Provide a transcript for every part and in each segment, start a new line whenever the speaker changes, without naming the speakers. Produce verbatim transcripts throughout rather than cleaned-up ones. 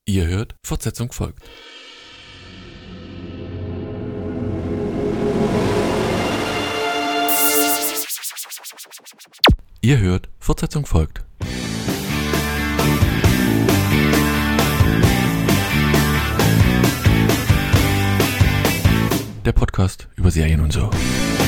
Ihr hört, Fortsetzung folgt. Ihr hört, Fortsetzung folgt. Der Podcast über Serien und so.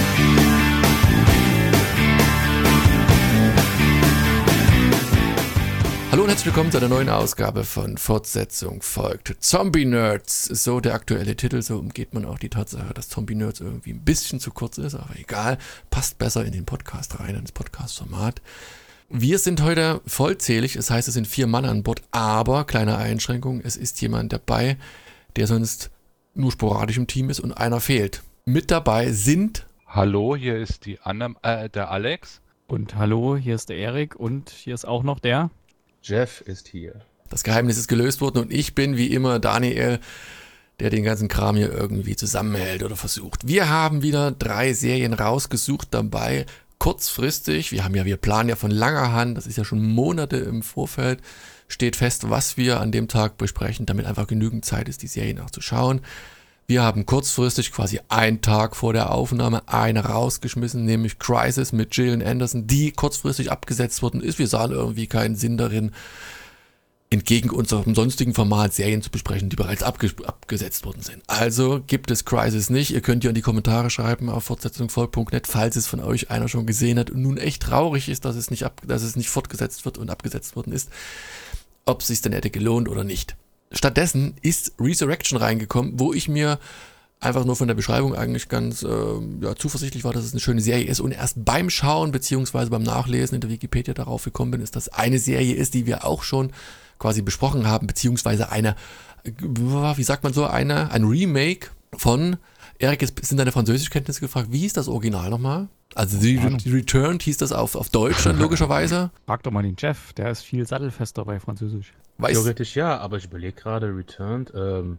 Hallo und herzlich willkommen zu einer neuen Ausgabe von Fortsetzung folgt. Zombie Nerds, so der aktuelle Titel, so umgeht man auch die Tatsache, dass Zombie Nerds irgendwie ein bisschen zu kurz ist, aber egal, passt besser in den Podcast rein, ins Podcast-Format. Wir sind heute vollzählig, das heißt, es sind vier Mann an Bord, aber, kleine Einschränkung, es ist jemand dabei, der sonst nur sporadisch im Team ist und einer fehlt. Mit dabei sind...
Hallo, hier ist die Anna, äh, der Alex.
Und hallo, hier ist der Erik und hier ist auch noch der...
Jeff ist hier.
Das Geheimnis ist gelöst worden und ich bin wie immer Daniel, der den ganzen Kram hier irgendwie zusammenhält oder versucht. Wir haben wieder drei Serien rausgesucht dabei, kurzfristig. Wir haben ja, wir planen ja von langer Hand, das ist ja schon Monate im Vorfeld, steht fest, was wir an dem Tag besprechen, damit einfach genügend Zeit ist, die Serien auch zu schauen. Wir haben kurzfristig, quasi einen Tag vor der Aufnahme, eine rausgeschmissen, nämlich Crisis mit Gillian Anderson, die kurzfristig abgesetzt worden ist. Wir sahen irgendwie keinen Sinn darin, entgegen unserem sonstigen Format Serien zu besprechen, die bereits abge- abgesetzt worden sind. Also gibt es Crisis nicht. Ihr könnt ja in die Kommentare schreiben auf fortsetzung folgt punkt net, falls es von euch einer schon gesehen hat und nun echt traurig ist, dass es nicht, ab- dass es nicht fortgesetzt wird und abgesetzt worden ist, ob es sich denn hätte gelohnt oder nicht. Stattdessen ist Resurrection reingekommen, wo ich mir einfach nur von der Beschreibung eigentlich ganz äh, ja, zuversichtlich war, dass es eine schöne Serie ist und erst beim Schauen bzw. beim Nachlesen in der Wikipedia darauf gekommen bin, ist, dass eine Serie ist, die wir auch schon quasi besprochen haben, beziehungsweise eine, wie sagt man so, eine, ein Remake von, Erik, es sind deine Französischkenntnisse gefragt, wie hieß das Original nochmal? Also die Re- Returned hieß das auf, auf Deutsch dann logischerweise.
Frag doch mal den Jeff, der ist viel sattelfester bei Französisch.
Weiß,
Theoretisch ja, aber ich überlege gerade, Returned, ähm,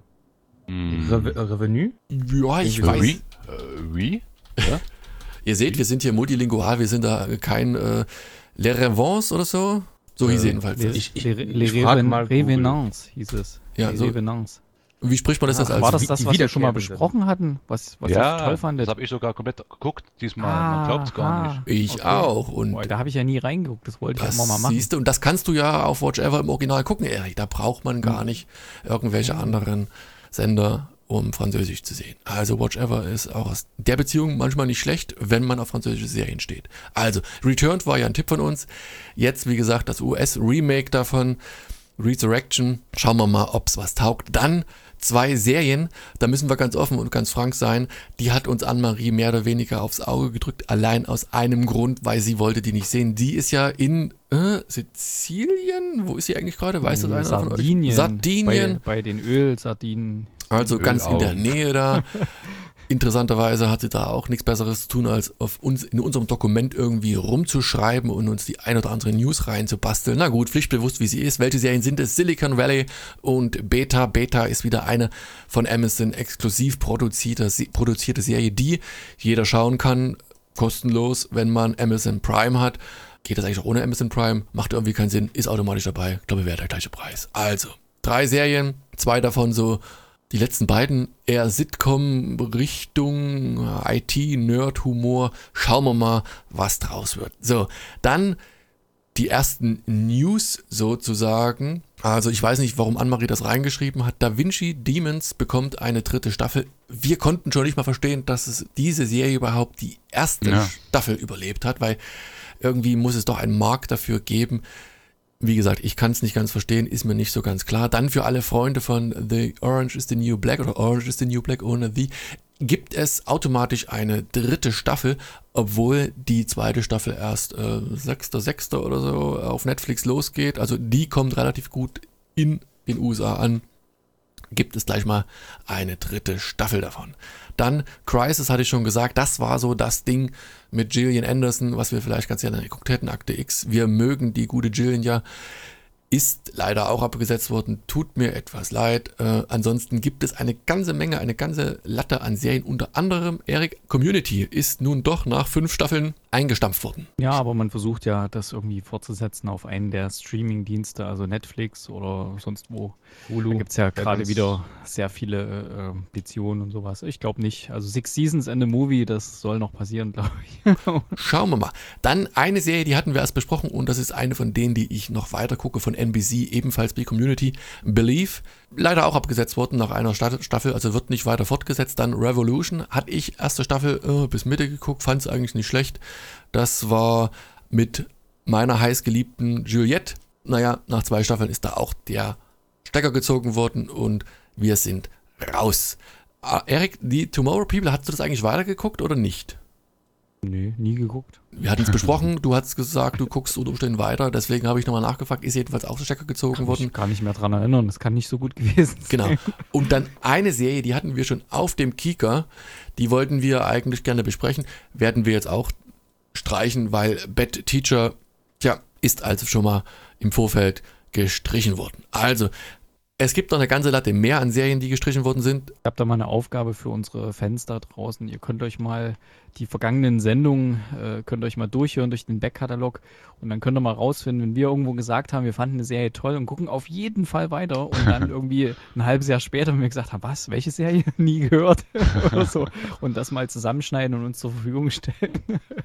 Mm.
Re- Revenu?
ja, ich
Irgendwie
weiß.
Wie? Äh, wie? Ja?
Ihr seht, wir sind hier multilingual, wir sind da kein äh, Les Revenants oder so. So hieß
Äh,
jedenfalls.
Les,
ich- ich-
les,
ich
les
frag
Reven-
mal Google.
Revenants hieß es.
Ja,
Les
so-
Revenants.
Wie spricht man das
Ach,
jetzt als?
war das
wie-
das,
die
was wir schon mal
Wiederkehrenden.
besprochen hatten? Was, was
ja,
ich toll fand?
das habe ich sogar komplett geguckt diesmal. Man glaubt es gar nicht.
Ich
Okay.
auch. Und
Boah, da habe ich ja nie reingeguckt, das wollte ich
das
immer mal machen.
siehst du, und das kannst du ja auf Watch Ever im Original gucken, Erik. Da braucht man gar nicht irgendwelche anderen Sender, um Französisch zu sehen. Also Watch Ever ist auch aus der Beziehung manchmal nicht schlecht, wenn man auf französische Serien steht. Also, Returned war ja ein Tipp von uns. Jetzt, wie gesagt, das U S-Remake davon, Resurrection. Schauen wir mal, ob es was taugt. Dann zwei Serien, da müssen wir ganz offen und ganz frank sein, die hat uns Anne-Marie mehr oder weniger aufs Auge gedrückt, allein aus einem Grund, weil sie wollte die nicht sehen. Die ist ja in äh, Sizilien? Wo ist sie eigentlich gerade? Weiß das einer von euch?
Sardinien.
Sardinien.
Bei, bei den Ölsardinen.
Also
Öl
ganz in
auch.
der Nähe da. Interessanterweise hat sie da auch nichts Besseres zu tun, als auf uns in unserem Dokument irgendwie rumzuschreiben und uns die ein oder andere News reinzubasteln. Na gut, pflichtbewusst wie sie ist. Welche Serien sind es? Silicon Valley und Beta. Beta ist wieder eine von Amazon exklusiv produzierte, produzierte Serie, die jeder schauen kann, kostenlos, wenn man Amazon Prime hat. Geht das eigentlich auch ohne Amazon Prime? Macht irgendwie keinen Sinn, ist automatisch dabei. Ich glaube, wäre der gleiche Preis. Also, drei Serien, zwei davon so. Die letzten beiden eher Sitcom Richtung I T, Nerd, Humor. Schauen wir mal, was draus wird. So, dann die ersten News sozusagen. Also ich weiß nicht, warum Anne-Marie das reingeschrieben hat. Da Vinci Demons bekommt eine dritte Staffel. Wir konnten schon nicht mal verstehen, dass es diese Serie überhaupt die erste
Ja.
Staffel überlebt hat, weil irgendwie muss es doch einen Markt dafür geben. Wie gesagt, ich kann es nicht ganz verstehen, ist mir nicht so ganz klar. Dann für alle Freunde von The Orange is the New Black oder Orange is the New Black ohne The, gibt es automatisch eine dritte Staffel, obwohl die zweite Staffel erst äh, sechster sechster oder so auf Netflix losgeht. Also die kommt relativ gut in den U S A an. Gibt es gleich mal eine dritte Staffel davon. Dann Crisis, hatte ich schon gesagt, das war so das Ding mit Gillian Anderson, was wir vielleicht ganz gerne geguckt hätten, Akte X. Wir mögen die gute Gillian ja. Ist leider auch abgesetzt worden, tut mir etwas leid. Äh, ansonsten gibt es eine ganze Menge, eine ganze Latte an Serien, unter anderem, Erik, Community ist nun doch nach fünf Staffeln eingestampft worden.
Ja, aber man versucht ja, das irgendwie fortzusetzen auf einen der Streaming-Dienste, also Netflix oder sonst wo. Da
Hulu.
gibt es ja gerade
ganz-
wieder sehr viele äh, Petitionen und sowas. Ich glaube nicht. Also Six Seasons and a Movie, das soll noch passieren, glaube ich.
Schauen wir mal. Dann eine Serie, die hatten wir erst besprochen und das ist eine von denen, die ich noch weiter gucke von N B C, ebenfalls B-Community, Believe. Leider auch abgesetzt worden nach einer Staffel, also wird nicht weiter fortgesetzt. Dann Revolution, hatte ich erste Staffel äh, bis Mitte geguckt, fand es eigentlich nicht schlecht. Das war mit meiner heißgeliebten Juliette. Naja, nach zwei Staffeln ist da auch der Stecker gezogen worden und wir sind raus. Ah, Erik, die Tomorrow People, hast du das eigentlich weitergeguckt oder nicht?
Nee, nie geguckt.
Wir hatten es besprochen, du hast gesagt, du guckst unter Umständen weiter, deswegen habe ich nochmal nachgefragt, ist jedenfalls auch der Stecker gezogen
Kann
worden.
mich gar nicht mehr dran erinnern. Das kann nicht so gut gewesen sein.
Genau. Und dann eine Serie, die hatten wir schon auf dem Kika, die wollten wir eigentlich gerne besprechen, werden wir jetzt auch streichen, weil Bad Teacher, tja, ist also schon mal im Vorfeld gestrichen worden. Also, es gibt noch eine ganze Latte mehr an Serien, die gestrichen worden sind.
Ich habe da mal eine Aufgabe für unsere Fans da draußen. Ihr könnt euch mal die vergangenen Sendungen, äh, könnt euch mal durchhören durch den Backkatalog und dann könnt ihr mal rausfinden, wenn wir irgendwo gesagt haben, wir fanden eine Serie toll und gucken auf jeden Fall weiter und dann irgendwie ein halbes Jahr später mir gesagt haben, was, welche Serie? Nie gehört oder so. Und das mal zusammenschneiden und uns zur Verfügung stellen.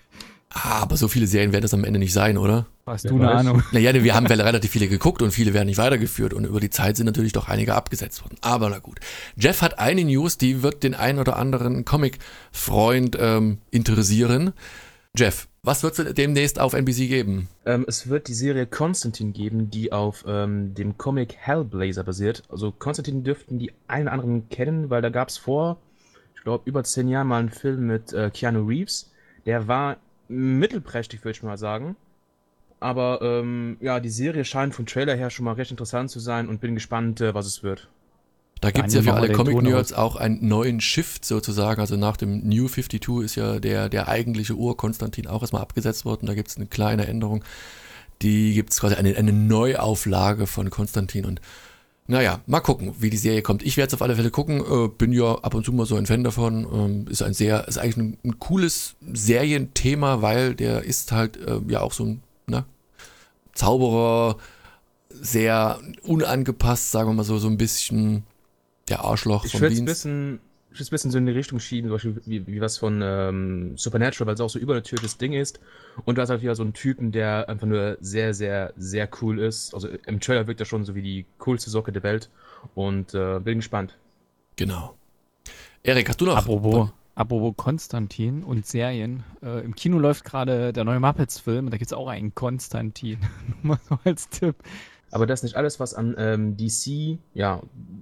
Ah, aber so viele Serien werden das am Ende nicht sein, oder?
Hast
Wer
du eine
weiß.
Ahnung?
Naja, wir haben relativ viele geguckt und viele werden nicht weitergeführt und über die Zeit sind natürlich doch einige abgesetzt worden. Aber na gut. Jeff hat eine News, die wird den einen oder anderen Comic-Freund ähm, interessieren. Jeff, was wird es demnächst auf N B C geben?
Ähm, es wird die Serie Constantine geben, die auf ähm, dem Comic Hellblazer basiert. Also Constantine dürften die einen oder anderen kennen, weil da gab es vor, ich glaube, über zehn Jahren mal einen Film mit äh, Keanu Reeves. Der war mittelprächtig, würde ich mal sagen. Aber ähm, ja, die Serie scheint vom Trailer her schon mal recht interessant zu sein und bin gespannt, äh, was es wird.
Da gibt es ja
Daniel,
für
mach mal
alle
den Ton
Comic-Nerds auch einen neuen Shift sozusagen. Also nach dem New fünfundfünfzig ist ja der, der eigentliche Ur-Konstantin auch erstmal abgesetzt worden. Da gibt es eine kleine Änderung. Die gibt es quasi eine, eine Neuauflage von Konstantin. Und naja, mal gucken, wie die Serie kommt. Ich werde es auf alle Fälle gucken. Äh, bin ja ab und zu mal so ein Fan davon. Ähm, ist ein sehr, ist eigentlich ein, ein cooles Serienthema, weil der ist halt äh, ja auch so ein ne, Zauberer, sehr unangepasst, sagen wir mal so, so ein bisschen der Arschloch
Ich
vom
würde es ein
Dienst.
bisschen, ich würd's ein bisschen so in die Richtung schieben, zum Beispiel wie, wie was von ähm, Supernatural, weil es auch so übernatürliches Ding ist. Und du hast halt wieder so einen Typen, der einfach nur sehr, sehr, sehr cool ist. Also im Trailer wirkt er schon so wie die coolste Socke der Welt. Und äh, bin gespannt.
Genau. Erik, hast du noch?
Apropos, apropos Konstantin und Serien. Äh, Im Kino läuft gerade der neue Muppets-Film. Da gibt es auch einen Konstantin. Nur mal so als Tipp.
Aber das ist nicht alles, was an ähm, D C, ja,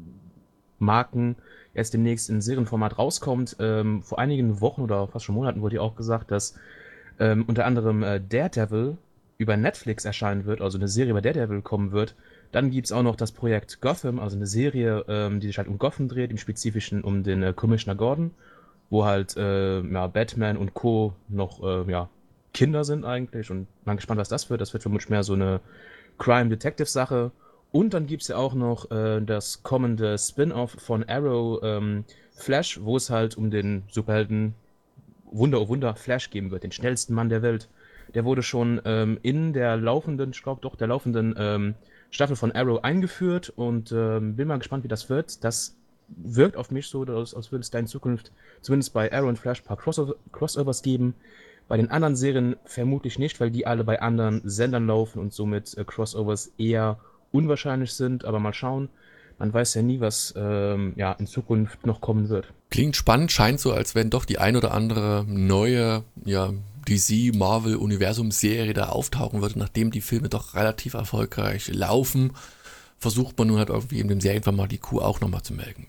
Marken jetzt demnächst in Serienformat rauskommt. Ähm, vor einigen Wochen oder fast schon Monaten wurde ja auch gesagt, dass ähm, unter anderem äh, Daredevil über Netflix erscheinen wird, also eine Serie über Daredevil kommen wird. Dann gibt es auch noch das Projekt Gotham, also eine Serie, ähm, die sich halt um Gotham dreht, im Spezifischen um den äh, Commissioner Gordon, wo halt äh, ja, Batman und Co. noch äh, ja, Kinder sind eigentlich und bin gespannt, was das wird. Das wird vermutlich mehr so eine Crime-Detective-Sache. Und dann gibt es ja auch noch äh, das kommende Spin-off von Arrow ähm, Flash, wo es halt um den Superhelden Wunder, oh Wunder, Flash geben wird, den schnellsten Mann der Welt. Der wurde schon ähm, in der laufenden, ich glaube doch, der laufenden ähm, Staffel von Arrow eingeführt und ähm, bin mal gespannt, wie das wird. Das wirkt auf mich so, als, als würde es da in Zukunft zumindest bei Arrow und Flash ein paar Crossover, Crossovers geben. Bei den anderen Serien vermutlich nicht, weil die alle bei anderen Sendern laufen und somit äh, Crossovers eher unwahrscheinlich sind, aber mal schauen. Man weiß ja nie, was ähm, ja, in Zukunft noch kommen wird.
Klingt spannend, scheint so, als wenn doch die ein oder andere neue ja, D C-Marvel-Universum-Serie da auftauchen würde, nachdem die Filme doch relativ erfolgreich laufen, versucht man nun halt irgendwie in dem Serienformat die Kuh auch nochmal zu melken.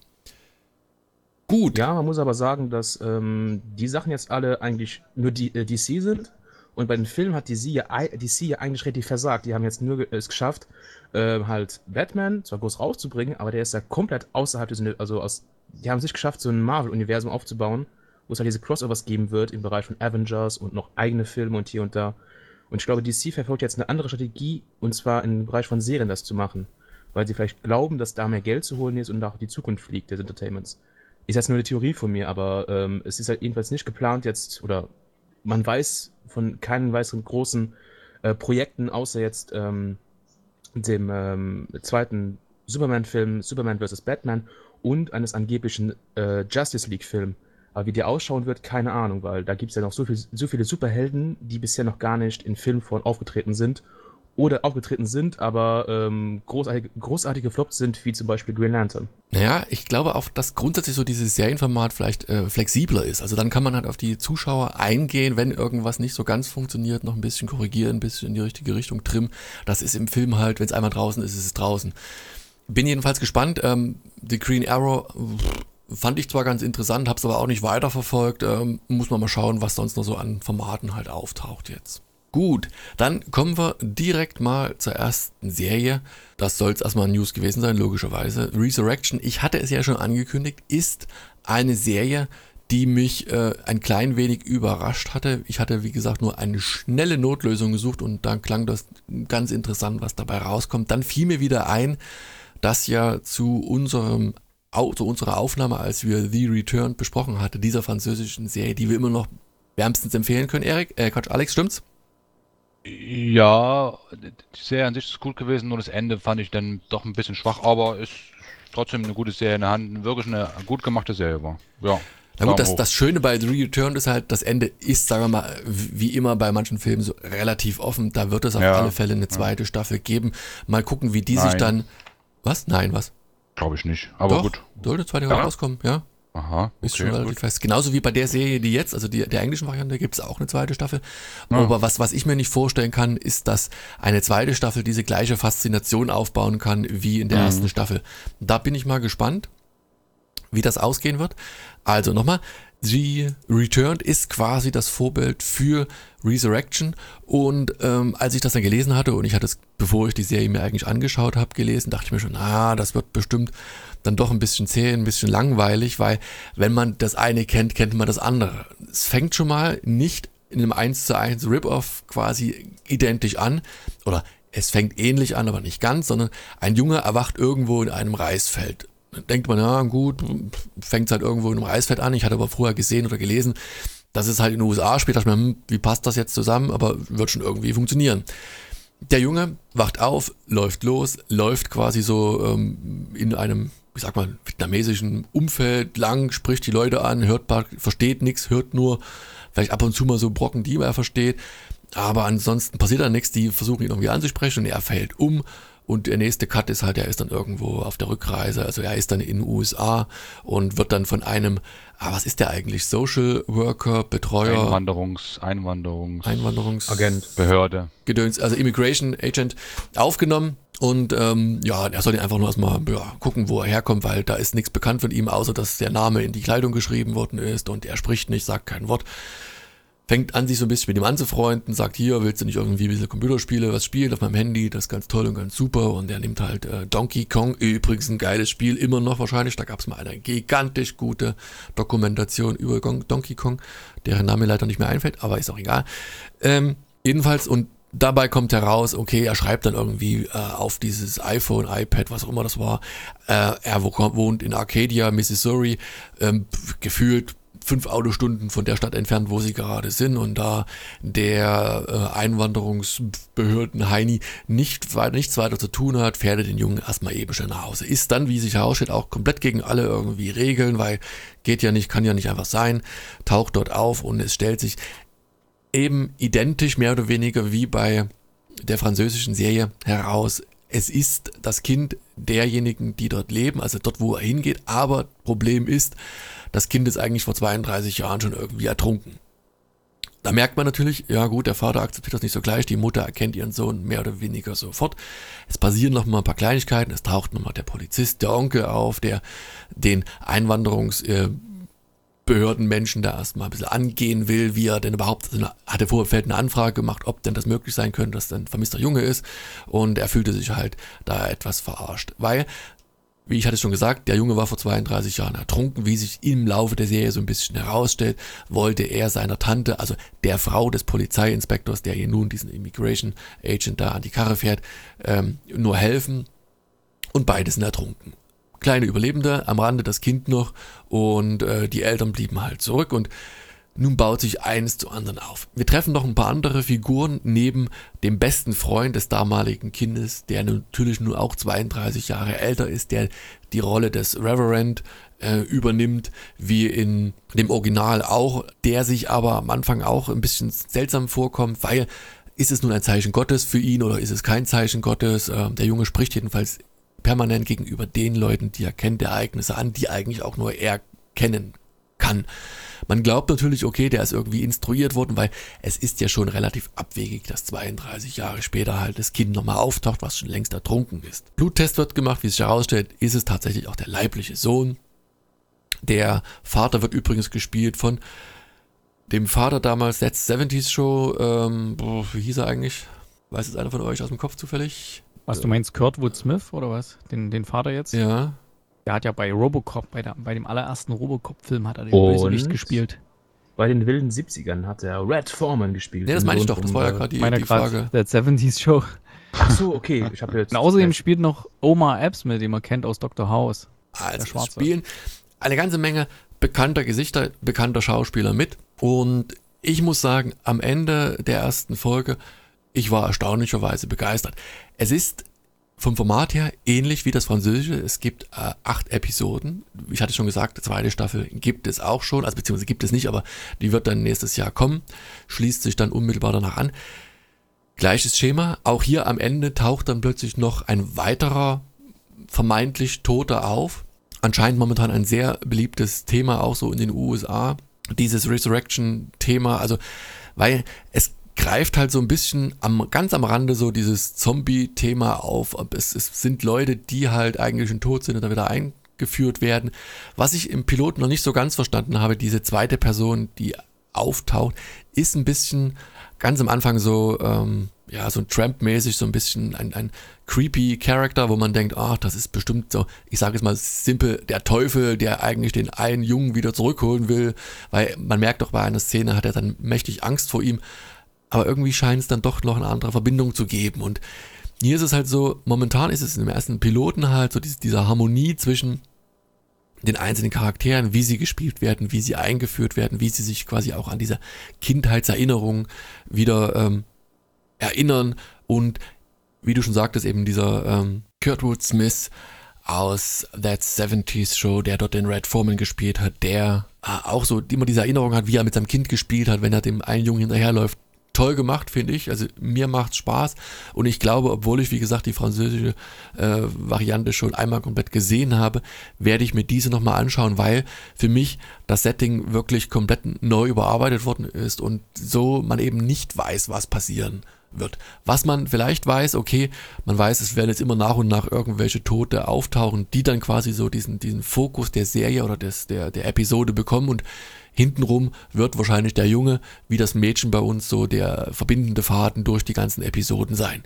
Gut.
Ja, man muss aber sagen, dass ähm, die Sachen jetzt alle eigentlich nur die, äh, D C sind. Und bei den Filmen hat D C ja, ei- D C ja eigentlich richtig versagt. Die haben jetzt nur ge- es geschafft, äh, halt Batman zwar groß rauszubringen, aber der ist ja komplett außerhalb des, Uni- also aus, die haben es nicht geschafft, so ein Marvel-Universum aufzubauen, wo es halt diese Crossovers geben wird im Bereich von Avengers und noch eigene Filme und hier und da. Und ich glaube, D C verfolgt jetzt eine andere Strategie, und zwar im Bereich von Serien das zu machen. Weil sie vielleicht glauben, dass da mehr Geld zu holen ist und auch die Zukunft liegt des Entertainments. Ist jetzt nur eine Theorie von mir, aber ähm, es ist halt jedenfalls nicht geplant jetzt, oder man weiß von keinen weiteren großen äh, Projekten, außer jetzt ähm, dem ähm, zweiten Superman-Film, Superman versus. Batman, und eines angeblichen äh, Justice League-Film. Aber wie der ausschauen wird, keine Ahnung, weil da gibt es ja noch so, viel, so viele Superhelden, die bisher noch gar nicht in Filmform aufgetreten sind oder aufgetreten sind, aber ähm, großartig, großartig gefloppt sind, wie zum Beispiel Green Lantern.
Naja, ich glaube auch, dass grundsätzlich so dieses Serienformat vielleicht äh, flexibler ist. Also dann kann man halt auf die Zuschauer eingehen, wenn irgendwas nicht so ganz funktioniert, noch ein bisschen korrigieren, ein bisschen in die richtige Richtung trimmen. Das ist im Film halt, wenn es einmal draußen ist, ist es draußen. Bin jedenfalls gespannt. Ähm, The Green Arrow pff, fand ich zwar ganz interessant, hab's aber auch nicht weiterverfolgt. Ähm, muss man mal schauen, was sonst noch so an Formaten halt auftaucht jetzt. Gut, dann kommen wir direkt mal zur ersten Serie. Das soll es erstmal News gewesen sein, logischerweise. Resurrection, ich hatte es ja schon angekündigt, ist eine Serie, die mich äh, ein klein wenig überrascht hatte. Ich hatte, wie gesagt, nur eine schnelle Notlösung gesucht und dann klang das ganz interessant, was dabei rauskommt. Dann fiel mir wieder ein, dass ja zu unserem zu unserer Aufnahme, als wir The Returned besprochen hatten, dieser französischen Serie, die wir immer noch wärmstens empfehlen können, Erik, äh, Quatsch, Alex, stimmt's?
Ja, die Serie an sich ist gut gewesen, nur das Ende fand ich dann doch ein bisschen schwach, aber ist trotzdem eine gute Serie in der Hand, wirklich eine gut gemachte Serie war. Ja.
Na gut, das, das Schöne bei The Returned ist halt, das Ende ist, sagen wir mal, wie immer bei manchen Filmen so relativ offen. Da wird es auf
Ja,
alle Fälle eine zweite
ja.
Staffel geben. Mal gucken, wie die
Nein.
sich dann... Was? Nein, was?
Glaube ich nicht, aber
Doch,
gut.
soll eine zweite
Ja?
rauskommen, ja.
Aha,
Ist
okay,
schon relativ
gut.
fest. Genauso wie bei der Serie, die jetzt, also die, der englischen Variante, gibt es auch eine zweite Staffel.
Ja.
Aber was, was ich mir nicht vorstellen kann, ist, dass eine zweite Staffel diese gleiche Faszination aufbauen kann wie in der
Mhm.
ersten Staffel. Da bin ich mal gespannt, wie das ausgehen wird. Also nochmal, The Returned ist quasi das Vorbild für Resurrection und ähm, als ich das dann gelesen hatte und ich hatte es, bevor ich die Serie mir eigentlich angeschaut habe, gelesen, dachte ich mir schon, ah, das wird bestimmt dann doch ein bisschen zäh, ein bisschen langweilig, weil wenn man das eine kennt, kennt man das andere. Es fängt schon mal nicht in einem eins zu eins Rip-Off quasi identisch an oder es fängt ähnlich an, aber nicht ganz, sondern ein Junge erwacht irgendwo in einem Reisfeld. Dann denkt man, ja gut, fängt es halt irgendwo in einem Reisfeld an. Ich hatte aber vorher gesehen oder gelesen, dass es halt in den U S A spielt. Da dachte ich mir, hm, wie passt das jetzt zusammen? Aber wird schon irgendwie funktionieren. Der Junge wacht auf, läuft los, läuft quasi so ähm, in einem, ich sag mal, vietnamesischen Umfeld lang, spricht die Leute an, hört, versteht nichts, hört nur vielleicht ab und zu mal so Brocken, die er versteht. Aber ansonsten passiert da nichts. Die versuchen ihn irgendwie anzusprechen und er fällt um. Und der nächste Cut ist halt, er ist dann irgendwo auf der Rückreise, also er ist dann in den U S A und wird dann von einem, ah, was ist der eigentlich, Social Worker, Betreuer,
Einwanderungs, Einwanderungs,
Einwanderungs,
Agent.
Behörde.
Gedöns, also Immigration Agent aufgenommen und ähm, ja, er soll ihn einfach nur erstmal ja, gucken, wo er herkommt, weil da ist nichts bekannt von ihm, außer dass der Name in die Kleidung geschrieben worden ist und er spricht nicht, sagt kein Wort. Fängt an, sich so ein bisschen mit ihm anzufreunden, sagt, hier, willst du nicht irgendwie ein bisschen Computerspiele, was spielen auf meinem Handy, das ist ganz toll und ganz super. Und er nimmt halt äh, Donkey Kong, übrigens ein geiles Spiel, immer noch wahrscheinlich. Da gab es mal eine gigantisch gute Dokumentation über Donkey Kong, deren Name leider nicht mehr einfällt, aber ist auch egal. Ähm, jedenfalls, und dabei kommt heraus, okay, er schreibt dann irgendwie äh, auf dieses iPhone, iPad, was auch immer das war, äh, er wohnt in Arcadia, Missouri, ähm, gefühlt fünf Autostunden von der Stadt entfernt, wo sie gerade sind und da der äh, Einwanderungsbehörden Heini nicht, nichts weiter zu tun hat, fährt er den Jungen erstmal eben schnell nach Hause. Ist dann, wie sich herausstellt, auch komplett gegen alle irgendwie Regeln, weil geht ja nicht, kann ja nicht einfach sein, taucht dort auf und es stellt sich eben identisch mehr oder weniger wie bei der französischen Serie heraus. Es ist das Kind derjenigen, die dort leben, also dort, wo er hingeht, aber Problem ist, das Kind ist eigentlich vor zweiunddreißig Jahren schon irgendwie ertrunken. Da merkt man natürlich, ja gut, der Vater akzeptiert das nicht so gleich, die Mutter erkennt ihren Sohn mehr oder weniger sofort. Es passieren noch mal ein paar Kleinigkeiten, es taucht noch mal der Polizist, der Onkel auf, der den Einwanderungsbehördenmenschen da erstmal ein bisschen angehen will, wie er denn überhaupt, also hatte vorher eine Anfrage gemacht, ob denn das möglich sein könnte, dass ein vermisster Junge ist und er fühlte sich halt da etwas verarscht, weil wie ich hatte schon gesagt, der Junge war vor zweiunddreißig Jahren ertrunken. Wie sich im Laufe der Serie so ein bisschen herausstellt, wollte er seiner Tante, also der Frau des Polizeiinspektors, der hier nun diesen Immigration Agent da an die Karre fährt, ähm, nur helfen. Und beide sind ertrunken. Kleine Überlebende, am Rande das Kind noch und äh, die Eltern blieben halt zurück und Nun baut sich eines zu anderen auf. Wir treffen noch ein paar andere Figuren neben dem besten Freund des damaligen Kindes, der natürlich nur auch zweiunddreißig Jahre älter ist, der die Rolle des Reverend äh, übernimmt, wie in dem Original auch, der sich aber am Anfang auch ein bisschen seltsam vorkommt, weil ist es nun ein Zeichen Gottes für ihn oder ist es kein Zeichen Gottes? Äh, der Junge spricht jedenfalls permanent gegenüber den Leuten, die er kennt, Ereignisse an, die eigentlich auch nur er kennen kann. Man glaubt natürlich, okay, der ist irgendwie instruiert worden, weil es ist ja schon relativ abwegig, dass zweiunddreißig Jahre später halt das Kind nochmal auftaucht, was schon längst ertrunken ist. Bluttest wird gemacht, wie es sich herausstellt, ist es tatsächlich auch der leibliche Sohn. Der Vater wird übrigens gespielt von dem Vater damals, That's siebziger Show, ähm, boah, wie hieß er eigentlich? Weiß es einer von euch aus dem Kopf zufällig?
Was, du meinst Kurtwood Smith oder was? Den, den Vater jetzt?
Ja.
Der hat ja bei Robocop, bei, der, bei dem allerersten Robocop-Film hat er den
Und?
Bösewicht gespielt.
Bei den wilden siebzigern hat er Red Foreman gespielt.
Nee, das
Den
meine ich
Sohn
doch, das
vom,
war ja
äh,
gerade die,
Meiner
die
gerade
Frage.
der siebziger Show.
Ach so, okay. Ich habe jetzt.
Und außerdem spielt noch Omar Epps mit, den man kennt aus Doktor House.
Also
Der
es
Schwarze.
spielen eine ganze Menge bekannter Gesichter, bekannter Schauspieler mit. Und ich muss sagen, am Ende der ersten Folge, ich war erstaunlicherweise begeistert. Es ist vom Format her ähnlich wie das Französische. Es gibt äh, acht Episoden. Ich hatte schon gesagt, die zweite Staffel gibt es auch schon, also beziehungsweise gibt es nicht, aber die wird dann nächstes Jahr kommen, schließt sich dann unmittelbar danach an. Gleiches Schema, auch hier am Ende taucht dann plötzlich noch ein weiterer vermeintlich Toter auf. Anscheinend momentan ein sehr beliebtes Thema auch so in den U S A, dieses Resurrection-Thema, also weil es greift halt so ein bisschen am, ganz am Rande so dieses Zombie-Thema auf. Es, es sind Leute, die halt eigentlich schon tot sind und dann wieder eingeführt werden. Was ich im Piloten noch nicht so ganz verstanden habe, diese zweite Person, die auftaucht, ist ein bisschen ganz am Anfang so, ähm, ja, so ein Tramp-mäßig, so ein bisschen ein, ein creepy Character, wo man denkt, ach, das ist bestimmt so, ich sage jetzt mal simpel, der Teufel, der eigentlich den einen Jungen wieder zurückholen will, weil man merkt doch bei einer Szene, hat er dann mächtig Angst vor ihm. Aber irgendwie scheint es dann doch noch eine andere Verbindung zu geben. Und hier ist es halt so, momentan ist es im ersten Piloten halt so diese, diese Harmonie zwischen den einzelnen Charakteren, wie sie gespielt werden, wie sie eingeführt werden, wie sie sich quasi auch an diese Kindheitserinnerungen wieder ähm, erinnern. Und wie du schon sagtest, eben dieser ähm, Kurtwood Smith aus That siebziger Show, der dort den Red Foreman gespielt hat, der äh, auch so immer diese Erinnerung hat, wie er mit seinem Kind gespielt hat, wenn er dem einen Jungen hinterherläuft. Toll gemacht, finde ich. Also mir macht's Spaß und ich glaube, obwohl ich, wie gesagt, die französische äh, Variante schon einmal komplett gesehen habe, werde ich mir diese nochmal anschauen, weil für mich das Setting wirklich komplett neu überarbeitet worden ist und so man eben nicht weiß, was passieren wird. Was man vielleicht weiß, okay, man weiß, es werden jetzt immer nach und nach irgendwelche Tote auftauchen, die dann quasi so diesen, diesen Fokus der Serie oder des, der, der Episode bekommen und hintenrum wird wahrscheinlich der Junge, wie das Mädchen bei uns, so der verbindende Faden durch die ganzen Episoden sein.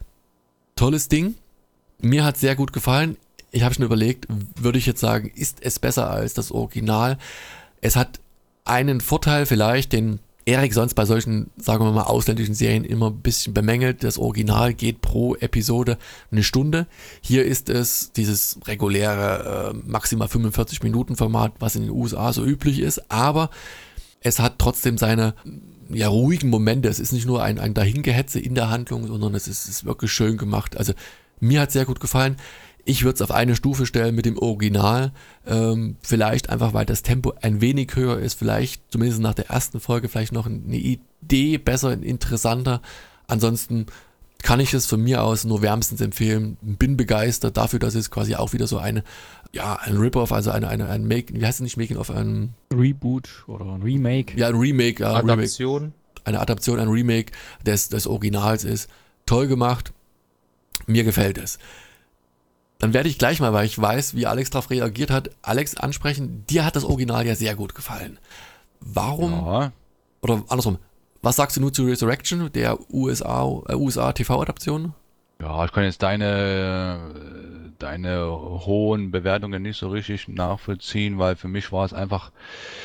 Tolles Ding. Mir hat sehr gut gefallen. Ich habe schon überlegt, würde ich jetzt sagen, ist es besser als das Original? Es hat einen Vorteil vielleicht, den Erik sonst bei solchen, sagen wir mal, ausländischen Serien immer ein bisschen bemängelt. Das Original geht pro Episode eine Stunde. Hier ist es dieses reguläre äh, maximal fünfundvierzig Minuten Format, was in den U S A so üblich ist. Aber es hat trotzdem seine ja, ruhigen Momente. Es ist nicht nur ein, ein Dahingehetze in der Handlung, sondern es ist, ist wirklich schön gemacht. Also mir hat es sehr gut gefallen. Ich würde es auf eine Stufe stellen mit dem Original, ähm, vielleicht einfach, weil das Tempo ein wenig höher ist, vielleicht zumindest nach der ersten Folge vielleicht noch eine Idee besser, interessanter. Ansonsten kann ich es von mir aus nur wärmstens empfehlen, bin begeistert dafür, dass es quasi auch wieder so eine, ja, ein Rip-Off, also eine, eine, ein Make, wie heißt es nicht, Making-of, ein
Reboot oder ein Remake.
Ja, ein Remake, ja,
Adaption.
Remake, eine Adaption, ein Remake des, des Originals ist. Toll gemacht, mir gefällt es. Dann werde ich gleich mal, weil ich weiß, wie Alex darauf reagiert hat, Alex ansprechen, dir hat das Original ja sehr gut gefallen. Warum,
Ja.
oder andersrum, was sagst du nur zu Resurrection, der U S A, äh, U S A-T V-Adaption?
Ja, ich kann jetzt deine, deine hohen Bewertungen nicht so richtig nachvollziehen, weil für mich war es einfach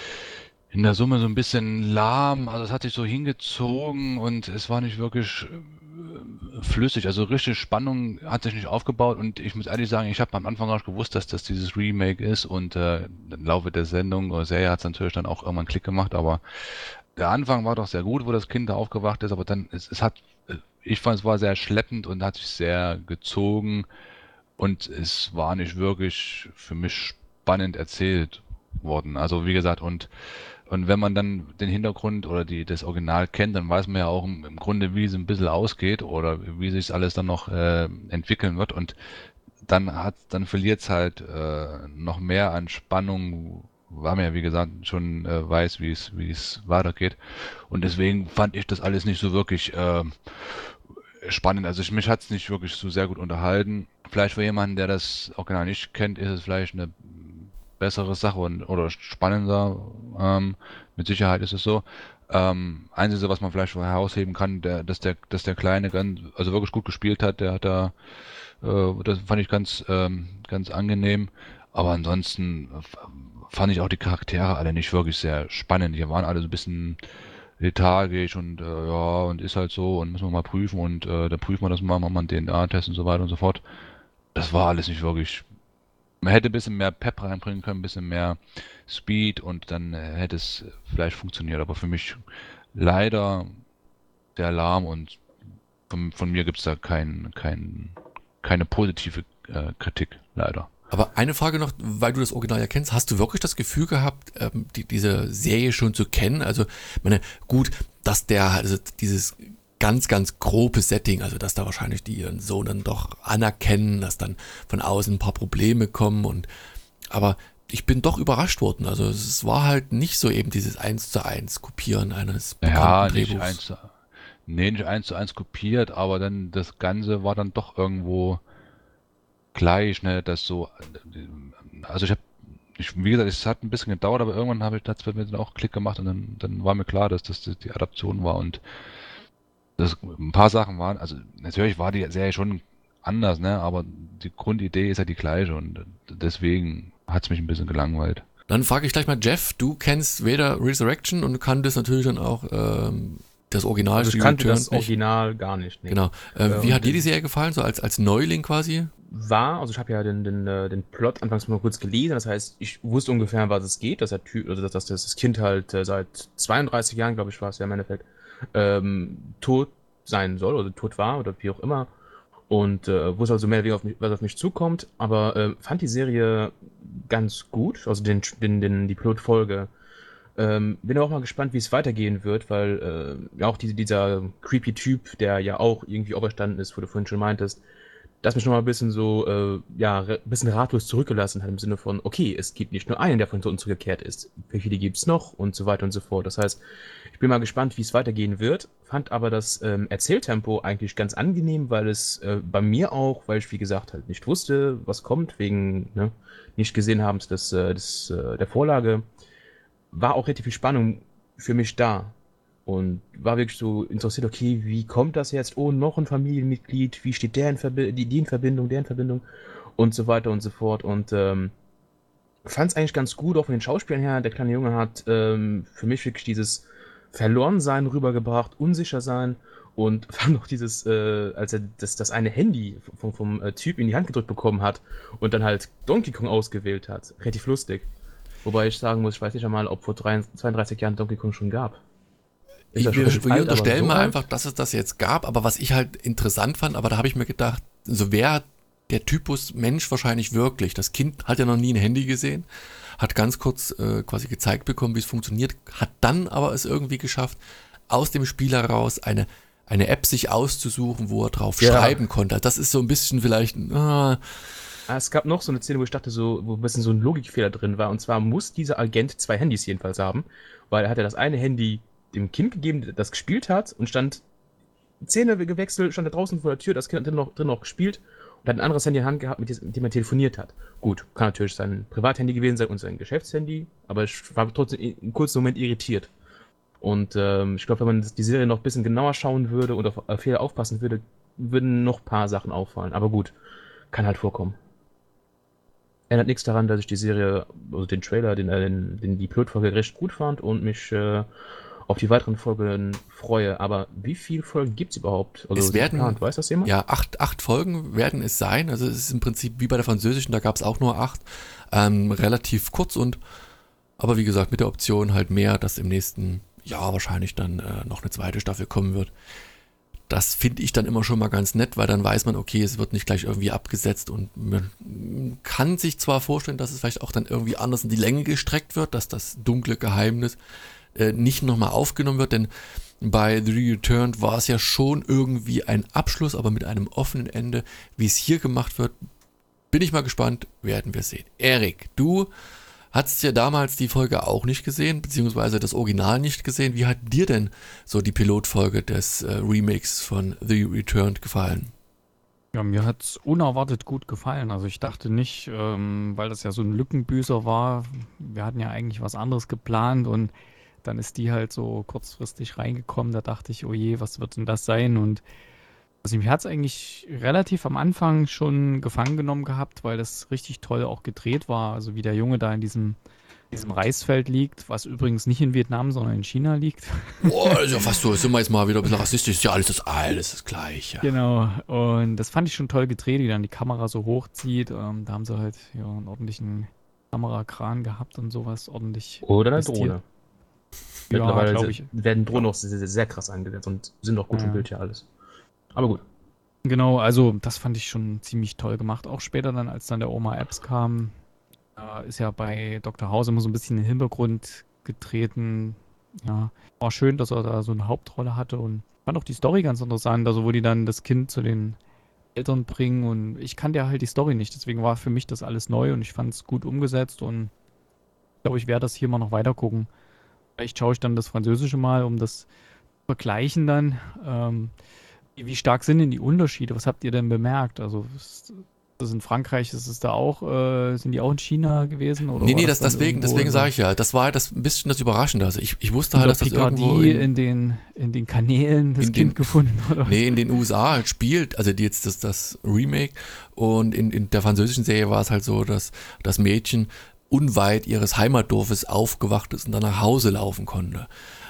in der Summe so ein bisschen lahm. Also es hat sich so hingezogen und es war nicht wirklich äh, flüssig, also richtig Spannung hat sich nicht aufgebaut und ich muss ehrlich sagen, ich habe am Anfang gar nicht gewusst, dass das dieses Remake ist und äh, im Laufe der Sendung oder Serie hat es natürlich dann auch irgendwann Klick gemacht, aber der Anfang war doch sehr gut, wo das Kind da aufgewacht ist, aber dann, es, es hat, äh, ich fand, es war sehr schleppend und hat sich sehr gezogen und es war nicht wirklich für mich spannend erzählt worden. Also wie gesagt, und und wenn man dann den Hintergrund oder die, das Original kennt, dann weiß man ja auch im, im Grunde, wie es ein bisschen ausgeht oder wie sich alles dann noch äh, entwickeln wird. Und dann hat, dann verliert es halt äh, noch mehr an Spannung, weil man ja, wie gesagt, schon äh, weiß, wie es, wie es weitergeht. Und deswegen fand ich das alles nicht so wirklich äh, spannend. Also ich, mich hat es nicht wirklich so sehr gut unterhalten. Vielleicht für jemanden, der das Original nicht kennt, ist es vielleicht eine bessere Sache und, oder spannender. Ähm, mit Sicherheit ist es so. Ähm, Einzige, was man vielleicht herausheben kann, der, dass der, dass der Kleine ganz, also wirklich gut gespielt hat, der hat da, äh, das fand ich ganz, ähm, ganz angenehm. Aber ansonsten f- fand ich auch die Charaktere alle nicht wirklich sehr spannend. Die waren alle so ein bisschen lethargisch und äh, ja, und ist halt so und müssen wir mal prüfen und äh, dann prüfen wir das mal, machen wir einen D N A-Test und so weiter und so fort. Das war alles nicht wirklich. Man hätte ein bisschen mehr Pep reinbringen können, ein bisschen mehr Speed und dann äh, hätte es vielleicht funktioniert. Aber für mich leider der Alarm und von, von mir gibt es da kein, kein, keine positive äh, Kritik, leider.
Aber eine Frage noch, weil du das Original ja kennst, hast du wirklich das Gefühl gehabt, ähm, die, diese Serie schon zu kennen? Also, ich meine, gut, dass der, also dieses ganz, ganz grobe Setting, also dass da wahrscheinlich die ihren Sohn dann doch anerkennen, dass dann von außen ein paar Probleme kommen und, aber ich bin doch überrascht worden. Also es war halt nicht so eben dieses eins zu eins Kopieren eines bekannten
Ja, nicht
Drehbuchs.
eins zu, nee, nicht eins zu eins kopiert, aber dann das Ganze war dann doch irgendwo gleich, ne, das so, also ich habe, ich, wie gesagt, es hat ein bisschen gedauert, aber irgendwann habe ich, das bei mir dann auch Klick gemacht und dann, dann war mir klar, dass das die die Adaption war und das ein paar Sachen waren, also natürlich war die Serie schon anders, ne, aber die Grundidee ist ja die gleiche und deswegen hat es mich ein bisschen gelangweilt.
Dann frage ich gleich mal Jeff, du kennst weder Resurrection und du kanntest natürlich dann auch ähm, das Original.
Also ich
She
kannte
Returned
das
nicht.
Original gar nicht. Nee.
Genau. Äh,
Äh,
wie
und
hat dir die
das-
Serie gefallen, so als, als Neuling quasi?
War, also ich habe ja den, den, äh, den Plot anfangs mal kurz gelesen, das heißt, ich wusste ungefähr, um was es geht, dass, der Typ, also dass, dass das Kind halt äh, seit zweiunddreißig Jahren, glaube ich, war es ja im Endeffekt, ähm, tot sein soll oder tot war oder wie auch immer. Und äh, wusste also mehr, oder weniger auf mich, was auf mich zukommt, aber äh, fand die Serie ganz gut, also den, den, den, die Pilotfolge. Ähm, bin auch mal gespannt, wie es weitergehen wird, weil äh, ja auch diese, dieser creepy Typ, der ja auch irgendwie auferstanden ist, wo du vorhin schon meintest, das mich noch mal ein bisschen so, äh, ja, ein bisschen ratlos zurückgelassen hat, im Sinne von, okay, es gibt nicht nur einen, der von Toten zurückgekehrt ist. Wie viele gibt es noch? Und so weiter und so fort. Das heißt, ich bin mal gespannt, wie es weitergehen wird, fand aber das ähm, Erzähltempo eigentlich ganz angenehm, weil es äh, bei mir auch, weil ich, wie gesagt, halt nicht wusste, was kommt, wegen, ne, nicht gesehen haben des, äh, des, äh, der Vorlage, war auch relativ viel Spannung für mich da. Und war wirklich so interessiert, okay, wie kommt das jetzt? Oh, noch ein Familienmitglied, wie steht der in Verbindung, die, die in Verbindung, der in Verbindung und so weiter und so fort. Und ähm, fand es eigentlich ganz gut, auch von den Schauspielern her. Der kleine Junge hat ähm, für mich wirklich dieses Verlorensein rübergebracht, unsicher sein und fand auch dieses, äh, als er das, das eine Handy vom, vom äh, Typ in die Hand gedrückt bekommen hat und dann halt Donkey Kong ausgewählt hat. Relativ lustig. Wobei ich sagen muss, ich weiß nicht einmal, ob vor zweiunddreißig Jahren Donkey Kong schon gab. Ist
Ich,
ja schon
wir,
relativ
wir
alt, aber
unterstellen
so
mal
alt?
einfach, dass es das jetzt gab, aber was ich halt interessant fand, aber da habe ich mir gedacht, so wer der Typus Mensch wahrscheinlich wirklich. Das Kind hat ja noch nie ein Handy gesehen, hat ganz kurz äh, quasi gezeigt bekommen, wie es funktioniert, hat dann aber es irgendwie geschafft, aus dem Spiel heraus eine, eine App sich auszusuchen, wo er drauf
Ja.
schreiben konnte. Das ist so ein bisschen vielleicht, ah,
Ah, es gab noch so eine Szene, wo ich dachte, so, wo ein bisschen so ein Logikfehler drin war. Und zwar muss dieser Agent zwei Handys jedenfalls haben, weil er hat ja das eine Handy dem Kind gegeben, das gespielt hat, und stand Zähne gewechselt, stand da draußen vor der Tür, das Kind hat drin noch, drin noch gespielt und hat ein anderes Handy in der Hand gehabt, mit dem, mit dem er telefoniert hat. Gut, kann natürlich sein Privathandy gewesen sein und sein Geschäftshandy, aber ich war trotzdem einen kurzen Moment irritiert. Und ähm, ich glaube, wenn man die Serie noch ein bisschen genauer schauen würde und auf äh, Fehler aufpassen würde, würden noch ein paar Sachen auffallen. Aber gut, kann halt vorkommen. Ändert nichts daran, dass ich die Serie, also den Trailer, den, äh, den, den die Pilotfolge recht gut fand und mich äh, auf die weiteren Folgen freue. Aber wie viele Folgen gibt es überhaupt? Also
Es werden,
geplant, weiß das jemand?
ja, acht, acht Folgen werden es sein. Also es ist im Prinzip wie bei der französischen, da gab es auch nur acht. Ähm, relativ kurz und, aber wie gesagt, mit der Option halt mehr, dass im nächsten Jahr wahrscheinlich dann äh, noch eine zweite Staffel kommen wird. Das finde ich dann immer schon mal ganz nett, weil dann weiß man, okay, es wird nicht gleich irgendwie abgesetzt und man kann sich zwar vorstellen, dass es vielleicht auch dann irgendwie anders in die Länge gestreckt wird, dass das dunkle Geheimnis äh, nicht nochmal aufgenommen wird, denn bei The Returned war es ja schon irgendwie ein Abschluss, aber mit einem offenen Ende. Wie es hier gemacht wird, bin ich mal gespannt, werden wir sehen. Erik, du hattest ja damals die Folge auch nicht gesehen, beziehungsweise das Original nicht gesehen. Wie hat dir denn so die Pilotfolge des äh, Remakes von The Returned gefallen?
Ja, mir hat es unerwartet gut gefallen. Also ich dachte nicht, ähm, weil das ja so ein Lückenbüßer war, wir hatten ja eigentlich was anderes geplant und dann ist die halt so kurzfristig reingekommen. Da dachte ich, oh je, was wird denn das sein? Und also mich hat es eigentlich relativ am Anfang schon gefangen genommen gehabt, weil das richtig toll auch gedreht war. Also wie der Junge da in diesem, diesem Reisfeld liegt, was übrigens nicht in Vietnam, sondern in China liegt.
Boah, ist ja fast so, sind wir jetzt mal wieder ein bisschen rassistisch. Ist ja alles das, alles das Gleiche.
Genau, und das fand ich schon toll gedreht, wie dann die Kamera so hochzieht. Ähm, da haben sie halt ja, einen ordentlichen Kamerakran gehabt und sowas ordentlich.
Oder eine
investiert.
Drohne.
Ja,
Mittlerweile
glaub
se-
ich.
werden Drohnen auch sehr, sehr, sehr krass eingesetzt und sind auch gut
Ja.
im Bild ja alles. Aber gut.
Genau, also das fand ich schon ziemlich toll gemacht. Auch später dann, als dann der Oma Epps kam, da ist ja bei Doktor House immer so ein bisschen in den Hintergrund getreten. Ja, war schön, dass er da so eine Hauptrolle hatte und ich fand auch die Story ganz interessant, also wo die dann das Kind zu den Eltern bringen und ich kannte ja halt die Story nicht, deswegen war für mich das alles neu und ich fand es gut umgesetzt und ich glaube, ich werde das hier mal noch weiter gucken. Vielleicht schaue ich dann das Französische mal, um das zu vergleichen dann. Ähm, wie wie stark sind denn die Unterschiede? Was habt ihr denn bemerkt? Also ist das in Frankreich, ist es da auch, äh, sind die auch in China gewesen? Oder
Nee,
war
nee, das,
dann
deswegen,
irgendwo
deswegen
in
sage
der-
ich ja, das war halt das ein bisschen das Überraschende. Also ich, ich wusste
in
halt,
der
dass das irgendwo
Picardie
in,
in den, in den Kanälen das
in
Kind
den-
gefunden, oder?
nee, in den U S A halt spielt, also die jetzt das, das Remake und in, in der französischen Serie war es halt so, dass das Mädchen unweit ihres Heimatdorfes aufgewacht ist und dann nach Hause laufen konnte.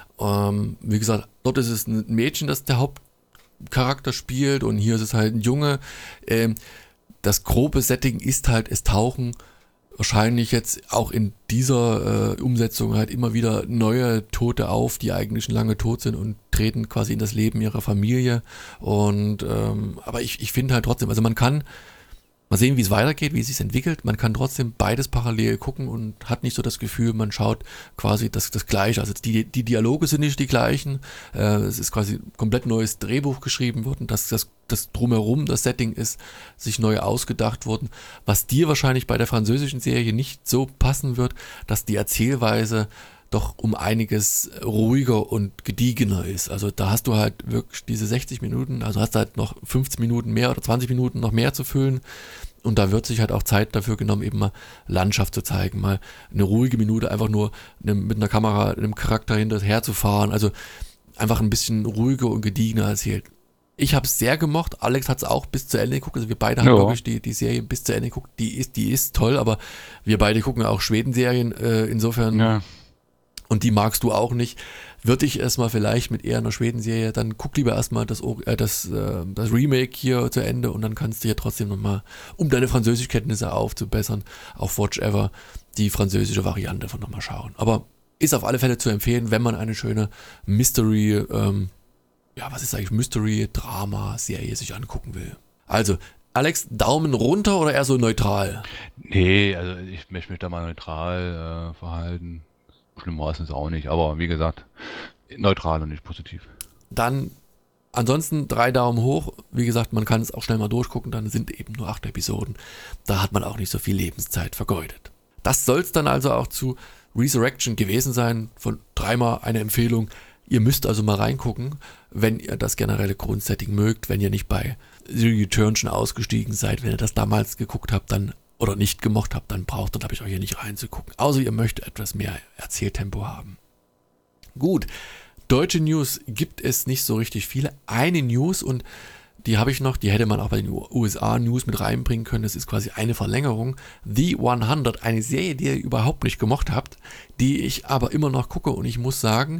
Ähm, wie gesagt, dort ist es ein Mädchen, das der Hauptcharakter spielt und hier ist es halt ein Junge. Ähm, das grobe Setting ist halt, es tauchen wahrscheinlich jetzt auch in dieser äh, Umsetzung halt immer wieder neue Tote auf, die eigentlich schon lange tot sind und treten quasi in das Leben ihrer Familie. Und ähm, aber ich, ich finde halt trotzdem, also man kann mal sehen, wie es weitergeht, wie es sich entwickelt. Man kann trotzdem beides parallel gucken und hat nicht so das Gefühl, man schaut quasi das, das Gleiche. Also die, die Dialoge sind nicht die gleichen. Äh, es ist quasi komplett neues Drehbuch geschrieben worden. Das, das, das Drumherum, das Setting ist sich neu ausgedacht worden. Was dir wahrscheinlich bei der französischen Serie nicht so passen wird, dass die Erzählweise doch um einiges ruhiger und gediegener ist. Also da hast du halt wirklich diese sechzig Minuten, also hast halt noch fünfzehn Minuten mehr oder zwanzig Minuten noch mehr zu füllen und da wird sich halt auch Zeit dafür genommen, eben mal Landschaft zu zeigen, mal eine ruhige Minute einfach nur ne, mit einer Kamera, einem Charakter hinterher zu fahren, also einfach ein bisschen ruhiger und gediegener erzählt. Ich habe es sehr gemocht, Alex hat es auch bis zu Ende geguckt, also wir beide haben
Ja.
wirklich die, die Serie bis zu Ende geguckt, die ist, die ist toll, aber wir beide gucken auch Schweden-Serien, äh, insofern
Ja.
und die magst du auch nicht, würde ich erstmal vielleicht mit eher einer Schweden-Serie, dann guck lieber erstmal das, Or- äh, das, äh, das Remake hier zu Ende und dann kannst du ja trotzdem nochmal, um deine Französischkenntnisse aufzubessern, auf Watch Ever die französische Variante von nochmal schauen. Aber ist auf alle Fälle zu empfehlen, wenn man eine schöne Mystery, ähm, ja, was ist eigentlich Mystery-Drama-Serie sich angucken will. Also, Alex, Daumen runter oder eher so neutral?
Nee, also ich möchte mich da mal neutral äh, verhalten. Schlimm war es jetzt auch nicht, aber wie gesagt, neutral und nicht positiv.
Dann ansonsten drei Daumen hoch. Wie gesagt, man kann es auch schnell mal durchgucken, dann sind eben nur acht Episoden. Da hat man auch nicht so viel Lebenszeit vergeudet. Das soll es dann also auch zu Resurrection gewesen sein. Von dreimal eine Empfehlung. Ihr müsst also mal reingucken, wenn ihr das generelle Grundsetting mögt, wenn ihr nicht bei The Return schon ausgestiegen seid, wenn ihr das damals geguckt habt, dann oder nicht gemocht habt, dann braucht ihr, glaube ich, auch hier nicht reinzugucken. Außer ihr möchtet etwas mehr Erzähltempo haben. Gut, deutsche News gibt es nicht so richtig viele. Eine News und die habe ich noch, die hätte man auch bei den U S A-News mit reinbringen können. Das ist quasi eine Verlängerung. The hundert, eine Serie, die ihr überhaupt nicht gemocht habt, die ich aber immer noch gucke und ich muss sagen,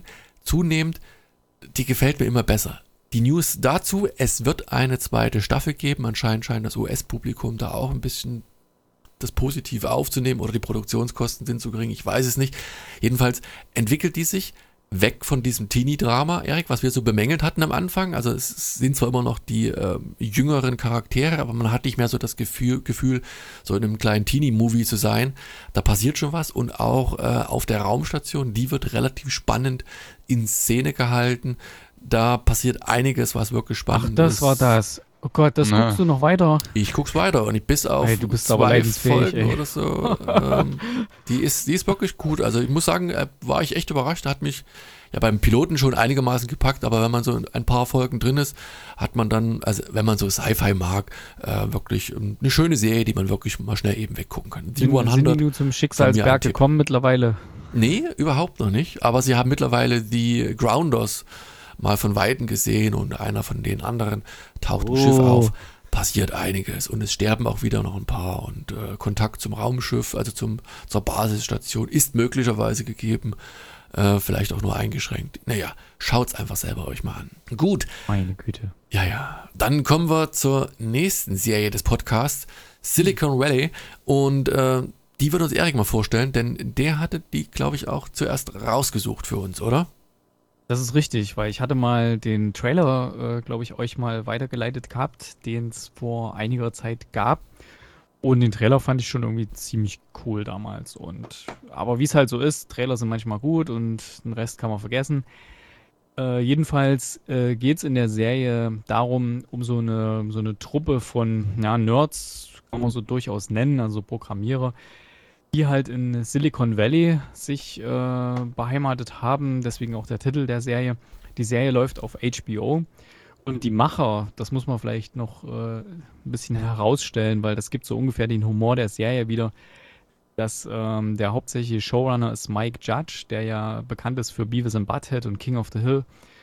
zunehmend, die gefällt mir immer besser. Die News dazu, es wird eine zweite Staffel geben. Anscheinend scheint das U S-Publikum da auch ein bisschen das Positive aufzunehmen oder die Produktionskosten sind zu gering, ich weiß es nicht. Jedenfalls entwickelt die sich weg von diesem Teenie-Drama, Erik, was wir so bemängelt hatten am Anfang. Also es sind zwar immer noch die äh, jüngeren Charaktere, aber man hat nicht mehr so das Gefühl, Gefühl so in einem kleinen Teenie-Movie zu sein. Da passiert schon was und auch äh, auf der Raumstation, die wird relativ spannend in Szene gehalten. Da passiert einiges, was wirklich spannend
Ach, das
ist.
war das. Oh Gott, das
Na.
guckst du noch weiter.
Ich guck's weiter und ich bis auf
Ey, du bist aber
zwei
leidensfähig,
Folgen
ey.
oder so. ähm, die, ist, die ist wirklich gut. Also ich muss sagen, äh, war ich echt überrascht. Hat mich ja beim Piloten schon einigermaßen gepackt, aber wenn man so ein paar Folgen drin ist, hat man dann, also wenn man so Sci-Fi mag, äh, wirklich ähm, eine schöne Serie, die man wirklich mal schnell eben weggucken kann. Die
Sind, sind
hundert.
die nur zum
ein
Schicksalsberg
Tipp.
gekommen mittlerweile?
Nee, überhaupt noch nicht. Aber sie haben mittlerweile die Grounders mal von Weitem gesehen und einer von den anderen taucht im
Oh.
Schiff auf. Passiert einiges und es sterben auch wieder noch ein paar und äh, Kontakt zum Raumschiff, also zum, zur Basisstation ist möglicherweise gegeben, äh, vielleicht auch nur eingeschränkt. Naja, schaut's einfach selber euch mal an. Gut,
Meine Güte.
ja, ja. Dann kommen wir zur nächsten Serie des Podcasts, Silicon Valley und äh, die wird uns Erik mal vorstellen, denn der hatte die, glaube ich, auch zuerst rausgesucht für uns, oder?
Das ist richtig, weil ich hatte mal den Trailer, äh, glaube ich, euch mal weitergeleitet gehabt, den es vor einiger Zeit gab. Und den Trailer fand ich schon irgendwie ziemlich cool damals. Und aber wie es halt so ist, Trailer sind manchmal gut und den Rest kann man vergessen. Äh, jedenfalls äh, geht es in der Serie darum, um so eine, so eine Truppe von ja, Nerds, kann man so durchaus nennen, also Programmierer, die halt in Silicon Valley sich äh, beheimatet haben, deswegen auch der Titel der Serie. Die Serie läuft auf H B O und die Macher, das muss man vielleicht noch äh, ein bisschen herausstellen, weil das gibt so ungefähr den Humor der Serie wieder, dass ähm, der hauptsächliche Showrunner ist Mike Judge, der ja bekannt ist für Beavis and Butthead und King of the Hill.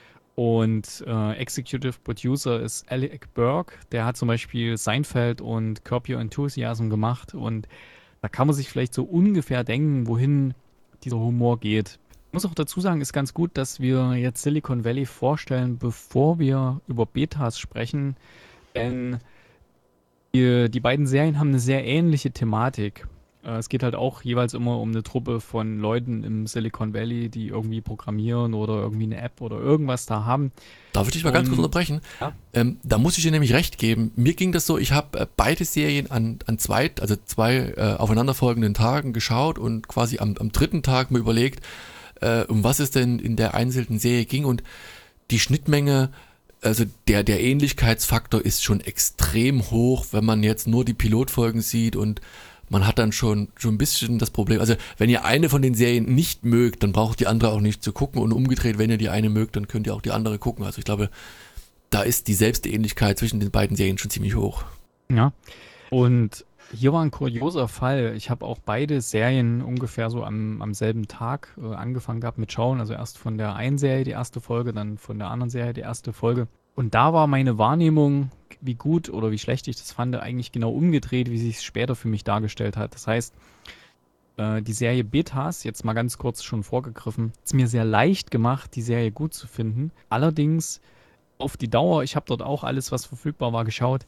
Und äh, Executive Producer ist Alec Burke, der hat zum Beispiel Seinfeld und Curb Your Enthusiasm gemacht und da kann man sich vielleicht so ungefähr denken, wohin dieser Humor geht. Ich muss auch dazu sagen, ist ganz gut, dass wir jetzt Silicon Valley vorstellen, bevor wir über Betas sprechen. Denn die, die beiden Serien haben eine sehr ähnliche Thematik. Äh, Es geht halt auch jeweils immer um eine Truppe von Leuten im Silicon Valley, die irgendwie programmieren oder irgendwie eine App oder irgendwas da haben.
Darf ich dich mal ganz kurz
Und-
unterbrechen?
Ja.
Ähm, da muss ich dir nämlich recht geben. Mir ging das so, ich habe äh, beide Serien an, an zwei, also zwei äh, aufeinanderfolgenden Tagen geschaut und quasi am, am dritten Tag mir überlegt, äh, um was es denn in der einzelnen Serie ging und die Schnittmenge, also der, der Ähnlichkeitsfaktor ist schon extrem hoch, wenn man jetzt nur die Pilotfolgen sieht und man hat dann schon, schon ein bisschen das Problem, also wenn ihr eine von den Serien nicht mögt, dann braucht die andere auch nicht zu gucken und umgedreht, wenn ihr die eine mögt, dann könnt ihr auch die andere gucken. Also ich glaube, da ist die Selbstähnlichkeit zwischen den beiden Serien schon ziemlich hoch.
Ja. Und hier war ein kurioser Fall. Ich habe auch beide Serien ungefähr so am, am selben Tag äh, angefangen gehabt mit Schauen. Also erst von der einen Serie die erste Folge, dann von der anderen Serie die erste Folge. Und da war meine Wahrnehmung, wie gut oder wie schlecht ich das fand, eigentlich genau umgedreht, wie sich es später für mich dargestellt hat. Das heißt, äh, die Serie Betas, jetzt mal ganz kurz schon vorgegriffen, ist mir sehr leicht gemacht, die Serie gut zu finden. Allerdings auf die Dauer, ich habe dort auch alles, was verfügbar war, geschaut.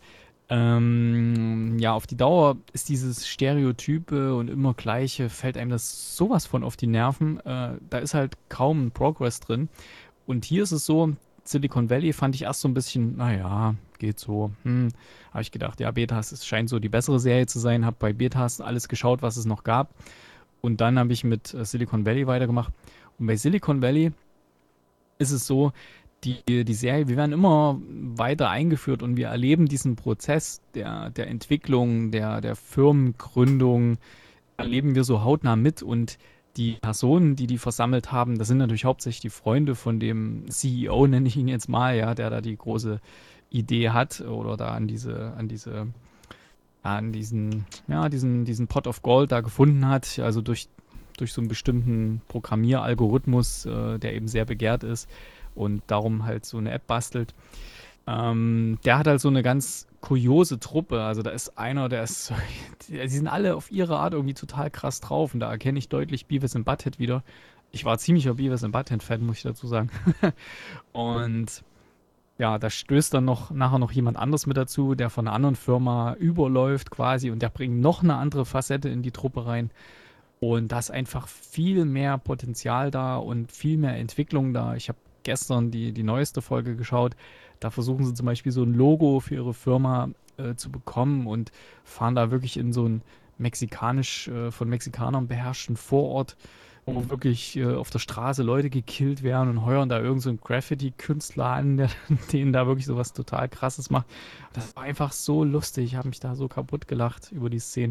Ähm, ja, auf die Dauer ist dieses Stereotype und immer Gleiche, fällt einem das sowas von auf die Nerven. Äh, da ist halt kaum ein Progress drin. Und hier ist es so, Silicon Valley fand ich erst so ein bisschen, naja, geht so. Hm, habe ich gedacht, ja, Betas, es scheint so die bessere Serie zu sein. Habe bei Betas alles geschaut, was es noch gab. Und dann habe ich mit äh, Silicon Valley weitergemacht. Und bei Silicon Valley ist es so, die, die Serie, wir werden immer weiter eingeführt und wir erleben diesen Prozess der, der Entwicklung, der, der Firmengründung, erleben wir so hautnah mit und die Personen, die die versammelt haben, das sind natürlich hauptsächlich die Freunde von dem C E O, nenne ich ihn jetzt mal, ja, der da die große Idee hat oder da an diese, an diese, an diesen, ja, diesen, diesen Pot of Gold da gefunden hat, also durch, durch so einen bestimmten Programmieralgorithmus, äh, der eben sehr begehrt ist und darum halt so eine App bastelt. Ähm, der hat halt so eine ganz kuriose Truppe. Also da ist einer, der ist, die sind alle auf ihre Art irgendwie total krass drauf und da erkenne ich deutlich Beavis and Butthead wieder. ich war ziemlicher Beavis and Butthead-Fan, muss ich dazu sagen. Und ja, da stößt dann noch nachher noch jemand anderes mit dazu, der von einer anderen Firma überläuft quasi und der bringt noch eine andere Facette in die Truppe rein. Und da ist einfach viel mehr Potenzial da und viel mehr Entwicklung da. Ich habe gestern die, die neueste Folge geschaut. Da versuchen sie zum Beispiel so ein Logo für ihre Firma äh, zu bekommen und fahren da wirklich in so einen mexikanisch, äh, von Mexikanern beherrschten Vorort, wo wirklich äh, auf der Straße Leute gekillt werden und heuern da irgend so einen Graffiti-Künstler an, der denen da wirklich sowas total Krasses macht. Das war einfach so lustig. Ich habe mich da so kaputt gelacht über die Szenen.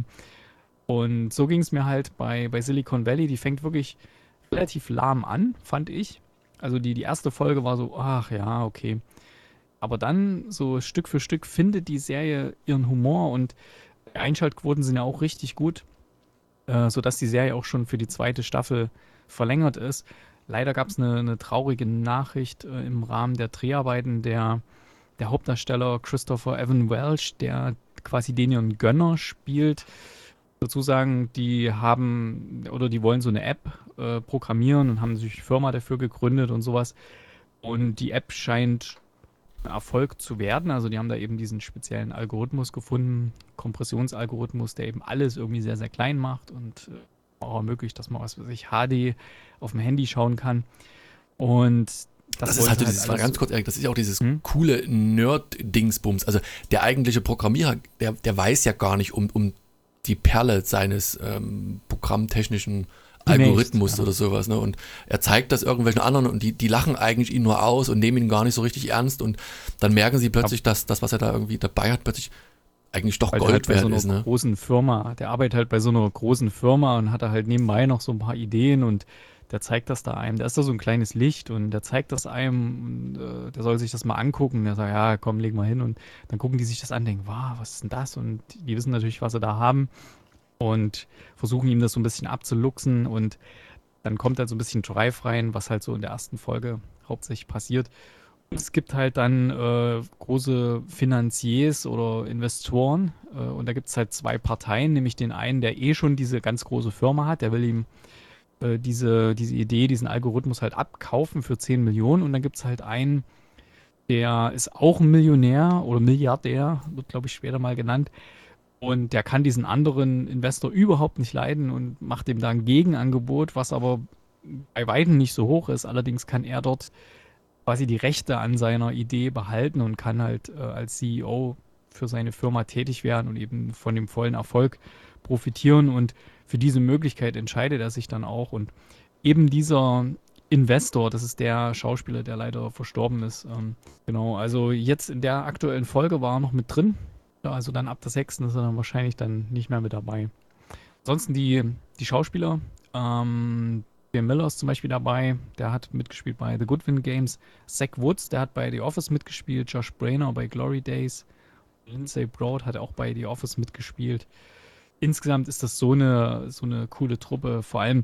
Und so ging es mir halt bei, bei Silicon Valley. Die fängt wirklich relativ lahm an, fand ich. Also die, die erste Folge war so, ach ja, okay. Aber dann so Stück für Stück findet die Serie ihren Humor und die Einschaltquoten sind ja auch richtig gut, äh, sodass die Serie auch schon für die zweite Staffel verlängert ist. Leider gab es eine, eine traurige Nachricht äh, im Rahmen der Dreharbeiten. Der, der Hauptdarsteller Christopher Evan Welch, der quasi den ihren Gönner spielt, sozusagen, die haben oder die wollen so eine App äh, programmieren und haben sich eine Firma dafür gegründet und sowas. Und die App scheint ein Erfolg zu werden. Also die haben da eben diesen speziellen Algorithmus gefunden, Kompressionsalgorithmus, der eben alles irgendwie sehr, sehr klein macht und äh, auch ermöglicht, dass man, was weiß ich, H D auf dem Handy schauen kann. Und das,
das ist halt,
halt
dieses, war ganz kurz, Erik, das ist ja auch dieses
hm?
coole Nerd-Dingsbums. Also der eigentliche Programmierer, der, der weiß ja gar nicht um, um die Perle seines ähm, programmtechnischen Algorithmus
Nicht, ja.
oder sowas, ne? Und er zeigt das irgendwelchen anderen und die, die lachen eigentlich ihn nur aus und nehmen ihn gar nicht so richtig ernst und dann merken sie plötzlich, dass das, was er da irgendwie dabei hat, plötzlich eigentlich doch
Weil der
Gold
halt bei so
wert
einer
ist, ne?
großen Firma, der arbeitet halt bei so einer großen Firma und hat da halt nebenbei noch so ein paar Ideen und der zeigt das da einem. Der ist da so ein kleines Licht und der zeigt das einem und äh, der soll sich das mal angucken. Der sagt, ja, komm, leg mal hin und dann gucken die sich das an, denken, wow, was ist denn das? Und die wissen natürlich, was sie da haben und versuchen ihm das so ein bisschen abzuluxen und dann kommt halt so ein bisschen Drive rein, was halt so in der ersten Folge hauptsächlich passiert. Und es gibt halt dann äh, große Finanziers oder Investoren äh, und da gibt es halt zwei Parteien, nämlich den einen, der eh schon diese ganz große Firma hat, der will ihm äh, diese, diese Idee, diesen Algorithmus halt abkaufen für zehn Millionen und dann gibt es halt einen, der ist auch ein Millionär oder Milliardär, wird glaube ich später mal genannt, und der kann diesen anderen Investor überhaupt nicht leiden und macht ihm da ein Gegenangebot, was aber bei weitem nicht so hoch ist. Allerdings kann er dort quasi die Rechte an seiner Idee behalten und kann halt äh, als C E O für seine Firma tätig werden und eben von dem vollen Erfolg profitieren. Und für diese Möglichkeit entscheidet er sich dann auch. Und eben dieser Investor, das ist der Schauspieler, der leider verstorben ist. Ähm, genau, also jetzt in der aktuellen Folge war er noch mit drin. Also dann ab der sechsten ist er dann wahrscheinlich dann nicht mehr mit dabei. Ansonsten die, die Schauspieler, ähm, Ben Miller ist zum Beispiel dabei, der hat mitgespielt bei The Goodwin Games. Zach Woods, der hat bei The Office mitgespielt. Josh Brainer bei Glory Days. Lindsay Broad hat auch bei The Office mitgespielt. Insgesamt ist das so eine, so eine coole Truppe. Vor allem,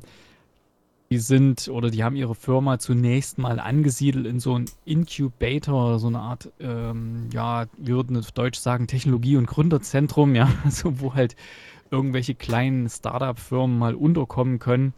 die sind oder die haben ihre Firma zunächst mal angesiedelt in so ein Incubator, so eine Art, ähm, ja, wir würden auf Deutsch sagen, Technologie- und Gründerzentrum, ja, so wo halt irgendwelche kleinen Startup-Firmen mal unterkommen können,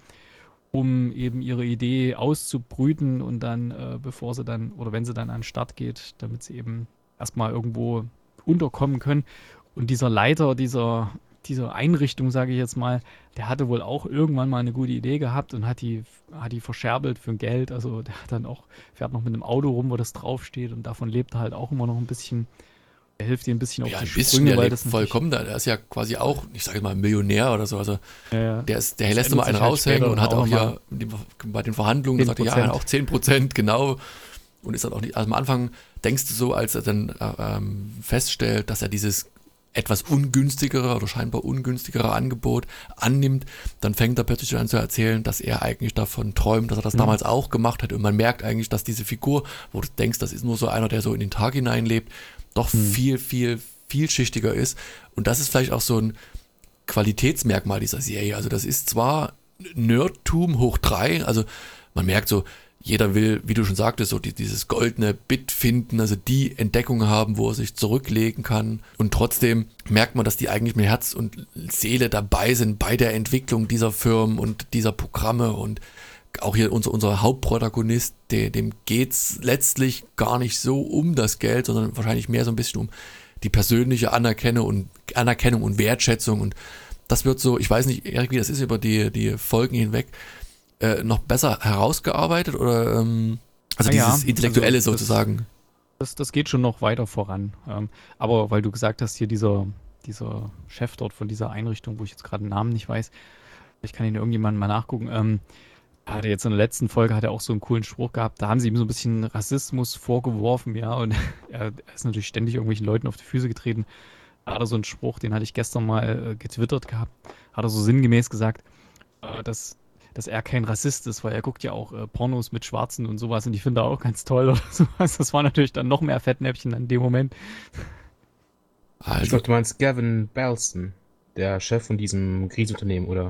um eben ihre Idee auszubrüten und dann, äh, bevor sie dann, oder wenn sie dann an den Start geht, damit sie eben erstmal irgendwo unterkommen können. Und dieser Leiter dieser dieser Einrichtung, sage ich jetzt mal, der hatte wohl auch irgendwann mal eine gute Idee gehabt und hat die, hat die verscherbelt für Geld. Also der hat dann auch, fährt noch mit einem Auto rum, wo das draufsteht und davon lebt er halt auch immer noch ein bisschen. Er hilft ihm ein bisschen auf
Ja,
die
ein bisschen,
Sprünge,
der
weil
lebt
das
vollkommen da. Der ist ja quasi auch, ich sage mal, Millionär oder so. Also
ja, ja.
der, ist, der
Das
lässt immer
ändert
einen
sich halt
raushängen
später
und hat
auch
auch
nochmal
ja bei den Verhandlungen gesagt, ja, er hat auch zehn Prozent, genau. Und ist dann auch nicht, also am Anfang denkst du so, als er dann äh, ähm, feststellt, dass er dieses etwas ungünstigere oder scheinbar ungünstigere Angebot annimmt, dann fängt er plötzlich an zu erzählen, dass er eigentlich davon träumt, dass er das mhm. damals auch gemacht hat und man merkt eigentlich, dass diese Figur, wo du denkst, das ist nur so einer, der so in den Tag hineinlebt, doch mhm. viel, viel, vielschichtiger ist und das ist vielleicht auch so ein Qualitätsmerkmal dieser Serie, also das ist zwar Nerdtum hoch drei, also man merkt so, jeder will, wie du schon sagtest, so die, dieses goldene Bit finden, also die Entdeckung haben, wo er sich zurücklegen kann. Und trotzdem merkt man, dass die eigentlich mit Herz und Seele dabei sind bei der Entwicklung dieser Firmen und dieser Programme und auch hier unser, unser Hauptprotagonist, der, dem geht's letztlich gar nicht so um das Geld, sondern wahrscheinlich mehr so ein bisschen um die persönliche Anerkennung und, Anerkennung und Wertschätzung. Und das wird so, ich weiß nicht, Erik, wie das ist über die, die Folgen hinweg, äh, noch besser herausgearbeitet oder ähm, also
Ah ja,
dieses Intellektuelle
also das-
sozusagen.
Das, das geht schon noch weiter voran. Ähm, aber weil du gesagt hast, hier dieser, dieser Chef dort von dieser Einrichtung, wo ich jetzt gerade den Namen nicht weiß, ich kann ihn irgendjemanden mal nachgucken, ähm, er hatte jetzt in der letzten Folge hat er auch so einen coolen Spruch gehabt, da haben sie ihm so ein bisschen Rassismus vorgeworfen, ja, und er, er ist natürlich ständig irgendwelchen Leuten auf die Füße getreten. Da hat er so einen Spruch, den hatte ich gestern mal äh, getwittert gehabt, hat er so sinngemäß gesagt, äh, dass, dass er kein Rassist ist, weil er guckt ja auch äh, Pornos mit Schwarzen und sowas und ich finde er auch ganz toll oder sowas. Das war natürlich dann noch mehr Fettnäpfchen in dem Moment.
Ich
Also,
glaube, du meinst Gavin Belson, der Chef von diesem Kriegsunternehmen, oder?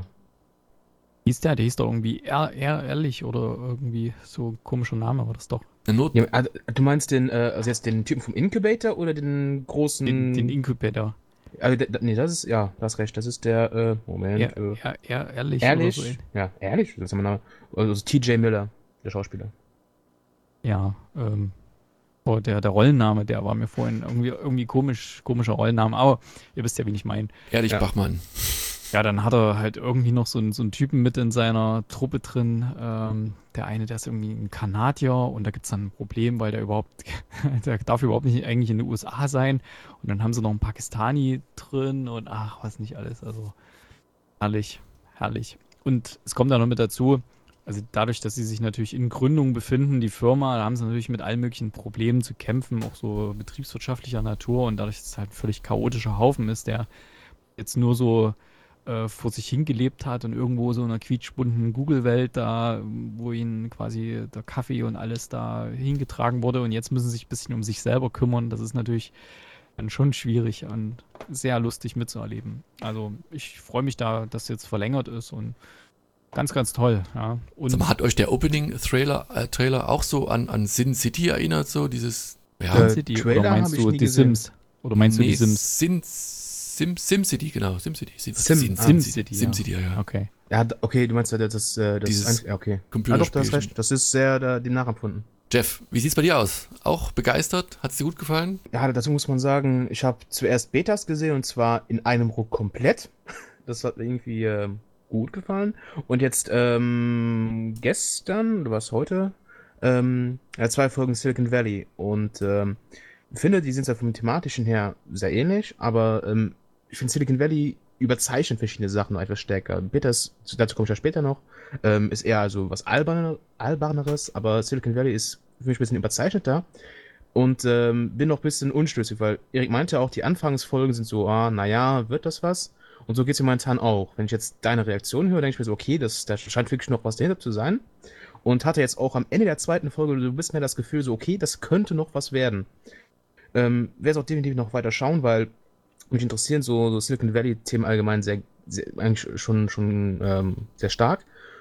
Hieß der, der hieß doch irgendwie ehr, ehr, ehrlich oder irgendwie so ein komischer Name war das doch.
Not,
Ja, ah, du meinst den, äh, also jetzt den Typen vom Incubator oder den großen.
Den, den Incubator.
Also, der, nee, das ist, ja, du hast recht, das ist der, äh, Moment.
Ehr,
äh,
ehr, ehr, ehrlich,
ehrlich?
oder so.
Ja, ehrlich, das ist mein Name. Also T J Miller, der Schauspieler.
Ja, ähm, oh, der, der Rollenname, der war mir vorhin irgendwie, irgendwie komisch, komischer Rollenname, aber ihr wisst ja, wen ich meine.
ehrlich,
Ja.
Bachmann.
Ja, dann hat er halt irgendwie noch so einen, so einen Typen mit in seiner Truppe drin. Ähm, der eine, der ist irgendwie ein Kanadier und da gibt es dann ein Problem, weil der überhaupt, der darf überhaupt nicht eigentlich in den U S A sein. Und dann haben sie noch einen Pakistani drin und ach, was nicht alles. Also herrlich, herrlich. Und es kommt dann noch mit dazu, also dadurch, dass sie sich natürlich in Gründung befinden, die Firma, da haben sie natürlich mit allen möglichen Problemen zu kämpfen, auch so betriebswirtschaftlicher Natur und dadurch, dass es halt ein völlig chaotischer Haufen ist, der jetzt nur so äh, vor sich hingelebt hat und irgendwo so in einer quietschbunten Google-Welt da, wo ihnen quasi der Kaffee und alles da hingetragen wurde und jetzt müssen sie sich ein bisschen um sich selber kümmern. Das ist natürlich dann schon schwierig und sehr lustig mitzuerleben. Also ich freue mich da, dass jetzt verlängert ist und ganz, ganz toll. Ja. Und
Sag mal, hat euch der Opening-Trailer äh, Trailer auch so an, an Sin City erinnert, so dieses, ja,
Äh,
City,
Trailer
oder meinst
hab ich
du
nie
die
gesehen.
Sims? Oder meinst du die
nee,
Sims?
Sin, Sim, SimCity, genau, SimCity. Sim,
Sim-
Sin,
ah,
SimCity, ja.
SimCity, ja, ja.
Okay.
Ja, d- okay, du meinst ja, das, das, äh, das
Dieses
ein- ja, okay. Ah, doch, du
Computerspielchen.
hast recht, das ist sehr da, dem nachempfunden.
Jeff, wie sieht's bei dir aus? Auch begeistert? Hat's dir gut gefallen?
Ja, dazu muss man sagen, ich habe zuerst Betas gesehen und zwar in einem Ruck komplett. Das hat mir irgendwie äh, gut gefallen. Und jetzt ähm, gestern, oder was heute, ähm, ja, zwei Folgen Silicon Valley. Und ähm, ich finde, die sind ja vom thematischen her sehr ähnlich, aber ähm, ich finde Silicon Valley überzeichnet verschiedene Sachen noch etwas stärker. Betas, dazu komme ich ja später noch, ähm, ist eher also was Alberner, Alberneres, aber Silicon Valley ist für mich ein bisschen überzeichneter. Und ähm, bin noch ein bisschen unschlüssig, weil Erik meinte auch, die Anfangsfolgen sind so, ah, naja, wird das was? Und so geht es mir momentan auch. Wenn ich jetzt deine Reaktion höre, denke ich mir so, okay, das, da scheint wirklich noch was dahinter zu sein. Und hatte jetzt auch am Ende der zweiten Folge so ein bisschen mehr das Gefühl, so, okay, das könnte noch was werden. Ähm, werde es auch definitiv noch weiter schauen, weil mich interessieren so, so Silicon Valley-Themen allgemein sehr, sehr, eigentlich schon, schon ähm, sehr stark.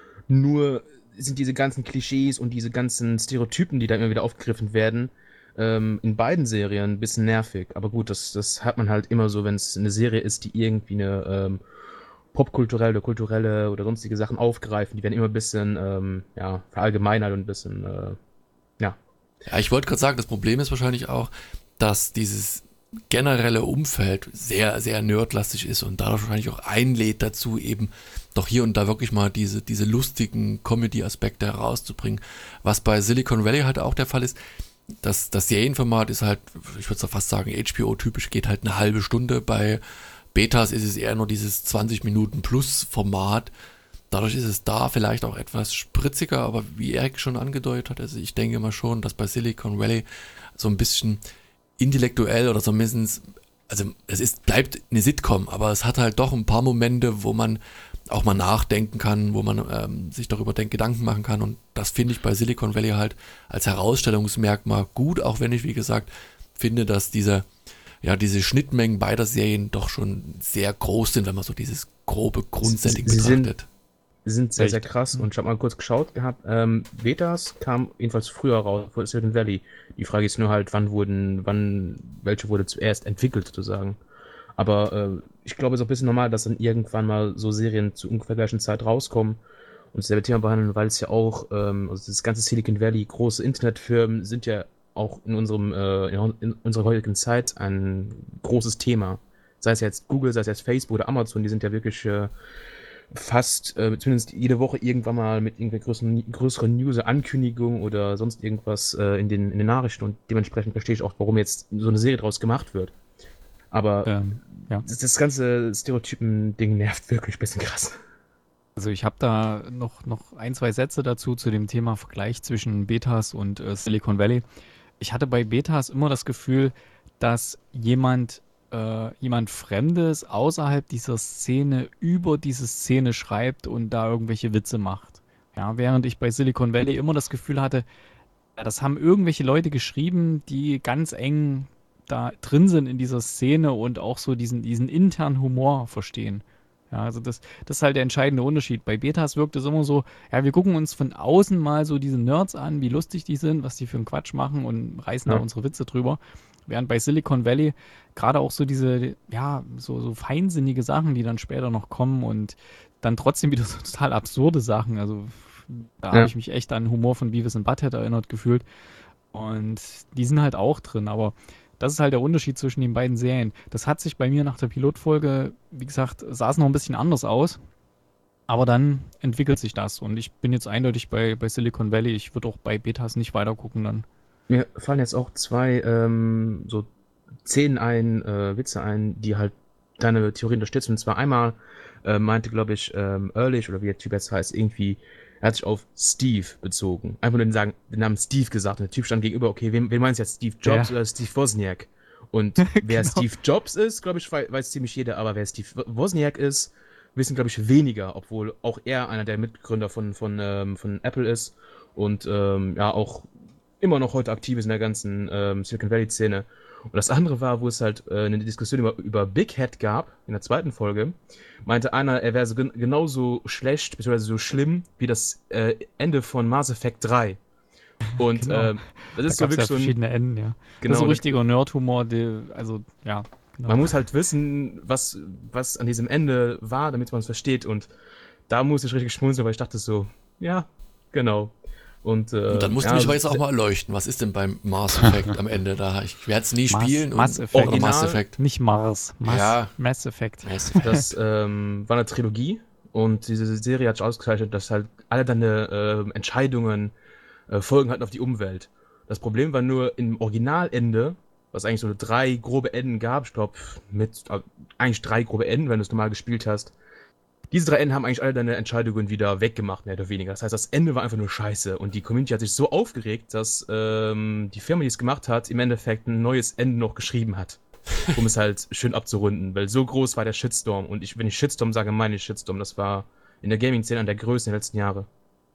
Nur sind diese ganzen Klischees und diese ganzen Stereotypen, die da immer wieder aufgegriffen werden, ähm, in beiden Serien ein bisschen nervig. Aber gut, das, das hat man halt immer so, wenn es eine Serie ist, die irgendwie eine ähm, popkulturelle oder kulturelle oder sonstige Sachen aufgreifen. Die werden immer ein bisschen ähm, ja, verallgemeinert und ein bisschen, äh, ja.
Ja, ich wollte gerade sagen, das Problem ist wahrscheinlich auch, dass dieses generelle Umfeld sehr, sehr nerdlastig ist und dadurch wahrscheinlich auch einlädt dazu, eben doch hier und da wirklich mal diese, diese lustigen Comedy-Aspekte herauszubringen. Was bei Silicon Valley halt auch der Fall ist, dass das Serienformat ist halt, ich würde fast sagen, H B O-typisch, geht halt eine halbe Stunde. Bei Betas ist es eher nur dieses zwanzig Minuten plus Format. Dadurch ist es da vielleicht auch etwas spritziger, aber wie Erik schon angedeutet hat, also ich denke mal schon, dass bei Silicon Valley so ein bisschen intellektuell oder zumindest, also es ist, bleibt eine Sitcom, aber es hat halt doch ein paar Momente, wo man auch mal nachdenken kann, wo man ähm, sich darüber denk, Gedanken machen kann und das finde ich bei Silicon Valley halt als Herausstellungsmerkmal gut, auch wenn ich, wie gesagt, finde, dass diese, ja, diese Schnittmengen beider Serien doch schon sehr groß sind, wenn man so dieses grobe Grundsetting
Sie sind-
betrachtet.
sind sehr, sehr
Echt?
krass und ich habe mal kurz geschaut gehabt. Ähm, Betas kam jedenfalls früher raus, vor Silicon Valley. Die Frage ist nur halt, wann wurden, wann, welche wurde zuerst entwickelt sozusagen. Aber äh, ich glaube, es ist auch ein bisschen normal, dass dann irgendwann mal so Serien zu ungefähr gleichen Zeit rauskommen. und dasselbe Thema behandeln, weil es ja auch, ähm, also das ganze Silicon Valley, große Internetfirmen sind ja auch in unserem, äh, in, in unserer heutigen Zeit ein großes Thema. Sei es jetzt Google, sei es jetzt Facebook oder Amazon, die sind ja wirklich äh, fast, äh, zumindest jede Woche irgendwann mal mit irgendwelchen größeren, größeren News, Ankündigungen oder sonst irgendwas äh, in, den, in den Nachrichten, und dementsprechend verstehe ich auch, warum jetzt so eine Serie draus gemacht wird. Aber
Ähm, ja.
das, das ganze Stereotypen-Ding nervt wirklich ein bisschen krass.
Also ich habe da noch, noch ein, zwei Sätze dazu zu dem Thema Vergleich zwischen Betas und äh, Silicon Valley. Ich hatte bei Betas immer das Gefühl, dass jemand, äh, jemand Fremdes außerhalb dieser Szene über diese Szene schreibt und da irgendwelche Witze macht. Ja, während ich bei Silicon Valley immer das Gefühl hatte, ja, das haben irgendwelche Leute geschrieben, die ganz eng da drin sind in dieser Szene und auch so diesen, diesen internen Humor verstehen. Ja, also das, das ist halt der entscheidende Unterschied. Bei Betas wirkt es immer so, ja, wir gucken uns von außen mal so diese Nerds an, wie lustig die sind, was die für einen Quatsch machen und reißen
Ja.
da unsere Witze drüber. Während bei Silicon Valley gerade auch so diese, ja, so, so feinsinnige Sachen, die dann später noch kommen und dann trotzdem wieder so total absurde Sachen. Also da
Ja.
habe ich mich echt an Humor von Beavis und Butthead erinnert gefühlt. Und die sind halt auch drin, aber das ist halt der Unterschied zwischen den beiden Serien. Das hat sich bei mir nach der Pilotfolge, wie gesagt, sah es noch ein bisschen anders aus. Aber dann entwickelt sich das. Und ich bin jetzt eindeutig bei, bei Silicon Valley. Ich würde auch bei Betas nicht weiter gucken dann.
Mir fallen jetzt auch zwei ähm, so Szenen ein, äh, Witze ein, die halt deine Theorie unterstützen. Und zwar einmal äh, meinte, glaube ich, ähm, Ehrlich, oder wie der Typ jetzt heißt, irgendwie, er hat sich auf Steve bezogen. Einfach nur den, sagen, den Namen Steve gesagt. Und der Typ stand gegenüber, okay, wen, wen meinst du jetzt, Steve Jobs
Ja.
oder Steve Wozniak? Und wer
Genau.
Steve Jobs ist, glaube ich, wei- weiß ziemlich jeder, aber wer Steve Wozniak ist, wissen, glaube ich, weniger, obwohl auch er einer der Mitgründer von, von, ähm, von Apple ist und ähm, ja auch immer noch heute aktiv ist in der ganzen ähm, Silicon Valley-Szene. Und das andere war, wo es halt äh, eine Diskussion über, über Big Head gab, in der zweiten Folge, meinte einer, er wäre so gen genauso schlecht, beziehungsweise so schlimm, wie das äh, Ende von Mass Effect drei. Und
Genau.
ähm, das
Da
ist so
gab es ja
wirklich so ein,
verschiedene Enden, ja.
genau,
Das ist so richtiger Nerd-Humor, der- also ja. Genau.
man muss halt wissen, was, was an diesem Ende war, damit man es versteht. Und da muss ich richtig schmunzeln, weil ich dachte so, ja, genau. Und, äh,
Und dann musst
ja,
du mich aber
also
jetzt auch mal erleuchten. Was ist denn beim Mass Effect am Ende da? Ich werde es nie
Mass-
spielen. und-
Mass Effect.
Oder Mass
Original-
Effect.
Nicht Mars, Mass,
Ja.
Mass Effect.
Mass Effect.
Das ähm, war eine Trilogie, und diese Serie hat sich ausgezeichnet, dass halt alle deine ähm, Entscheidungen äh, Folgen hatten auf die Umwelt. Das Problem war nur im Originalende, was eigentlich so drei grobe Enden gab, ich glaube, mit äh, eigentlich drei grobe Enden, wenn du es normal gespielt hast. Diese drei Enden haben eigentlich alle deine Entscheidungen wieder weggemacht, mehr oder weniger. Das heißt, das Ende war einfach nur scheiße. Und die Community hat sich so aufgeregt, dass ähm, die Firma, die es gemacht hat, im Endeffekt ein neues Ende noch geschrieben hat. Um es halt schön abzurunden. Weil so groß war der Shitstorm. Und ich, wenn ich Shitstorm sage, meine ich Shitstorm. Das war in der Gaming-Szene einer der größten der letzten Jahre.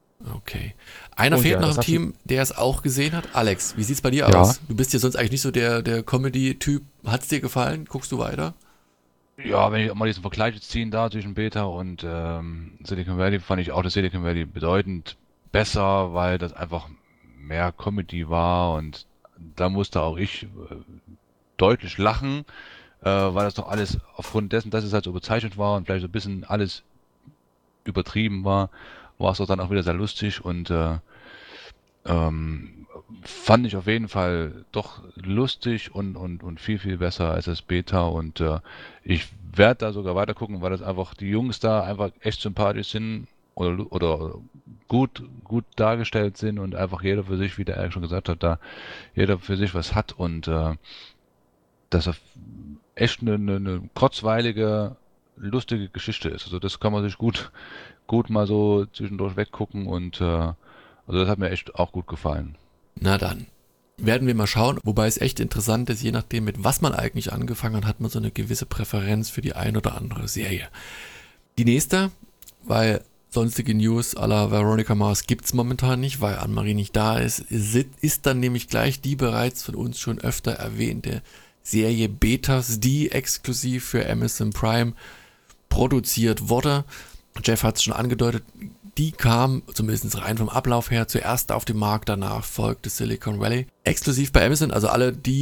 Okay. Einer
Und
fehlt
ja,
noch
das
im
hat
Team, der es auch gesehen hat. Alex, wie sieht's bei dir
Ja.
aus? Du bist ja sonst eigentlich nicht so der, der Comedy-Typ. Hat's dir gefallen? Guckst du weiter?
Ja, wenn ich auch mal diesen Vergleich jetzt ziehen da zwischen Beta und ähm, Silicon Valley, fand ich auch das Silicon Valley bedeutend besser, weil das einfach mehr Comedy war, und da musste auch ich äh, deutlich lachen, äh, weil das doch alles aufgrund dessen, dass es halt so bezeichnet war und vielleicht so ein bisschen alles übertrieben war, war es doch dann auch wieder sehr lustig, und äh, ähm, fand ich auf jeden Fall doch lustig und, und, und viel, viel besser als das Beta, und äh, ich werde da sogar weiter gucken, weil das einfach die Jungs da einfach echt sympathisch sind oder, lu- oder gut, gut dargestellt sind und einfach jeder für sich, wie der Eric schon gesagt hat, da jeder für sich was hat, und äh, dass er echt eine, eine, eine kurzweilige, lustige Geschichte ist. Also das kann man sich gut, gut mal so zwischendurch weggucken, und äh, also das hat mir echt auch gut gefallen.
Na dann. Werden wir mal schauen. Wobei es echt interessant ist, je nachdem, mit was man eigentlich angefangen hat, hat man so eine gewisse Präferenz für die ein oder andere Serie. Die nächste, weil sonstige News à la Veronica Mars gibt's momentan nicht, weil Annemarie nicht da ist, ist dann nämlich gleich die bereits von uns schon öfter erwähnte Serie Betas, die exklusiv für Amazon Prime produziert wurde. Jeff hat es schon angedeutet, die kam, zumindest rein vom Ablauf her, zuerst auf den Markt, danach folgte Silicon Valley. Exklusiv bei Amazon, also alle die,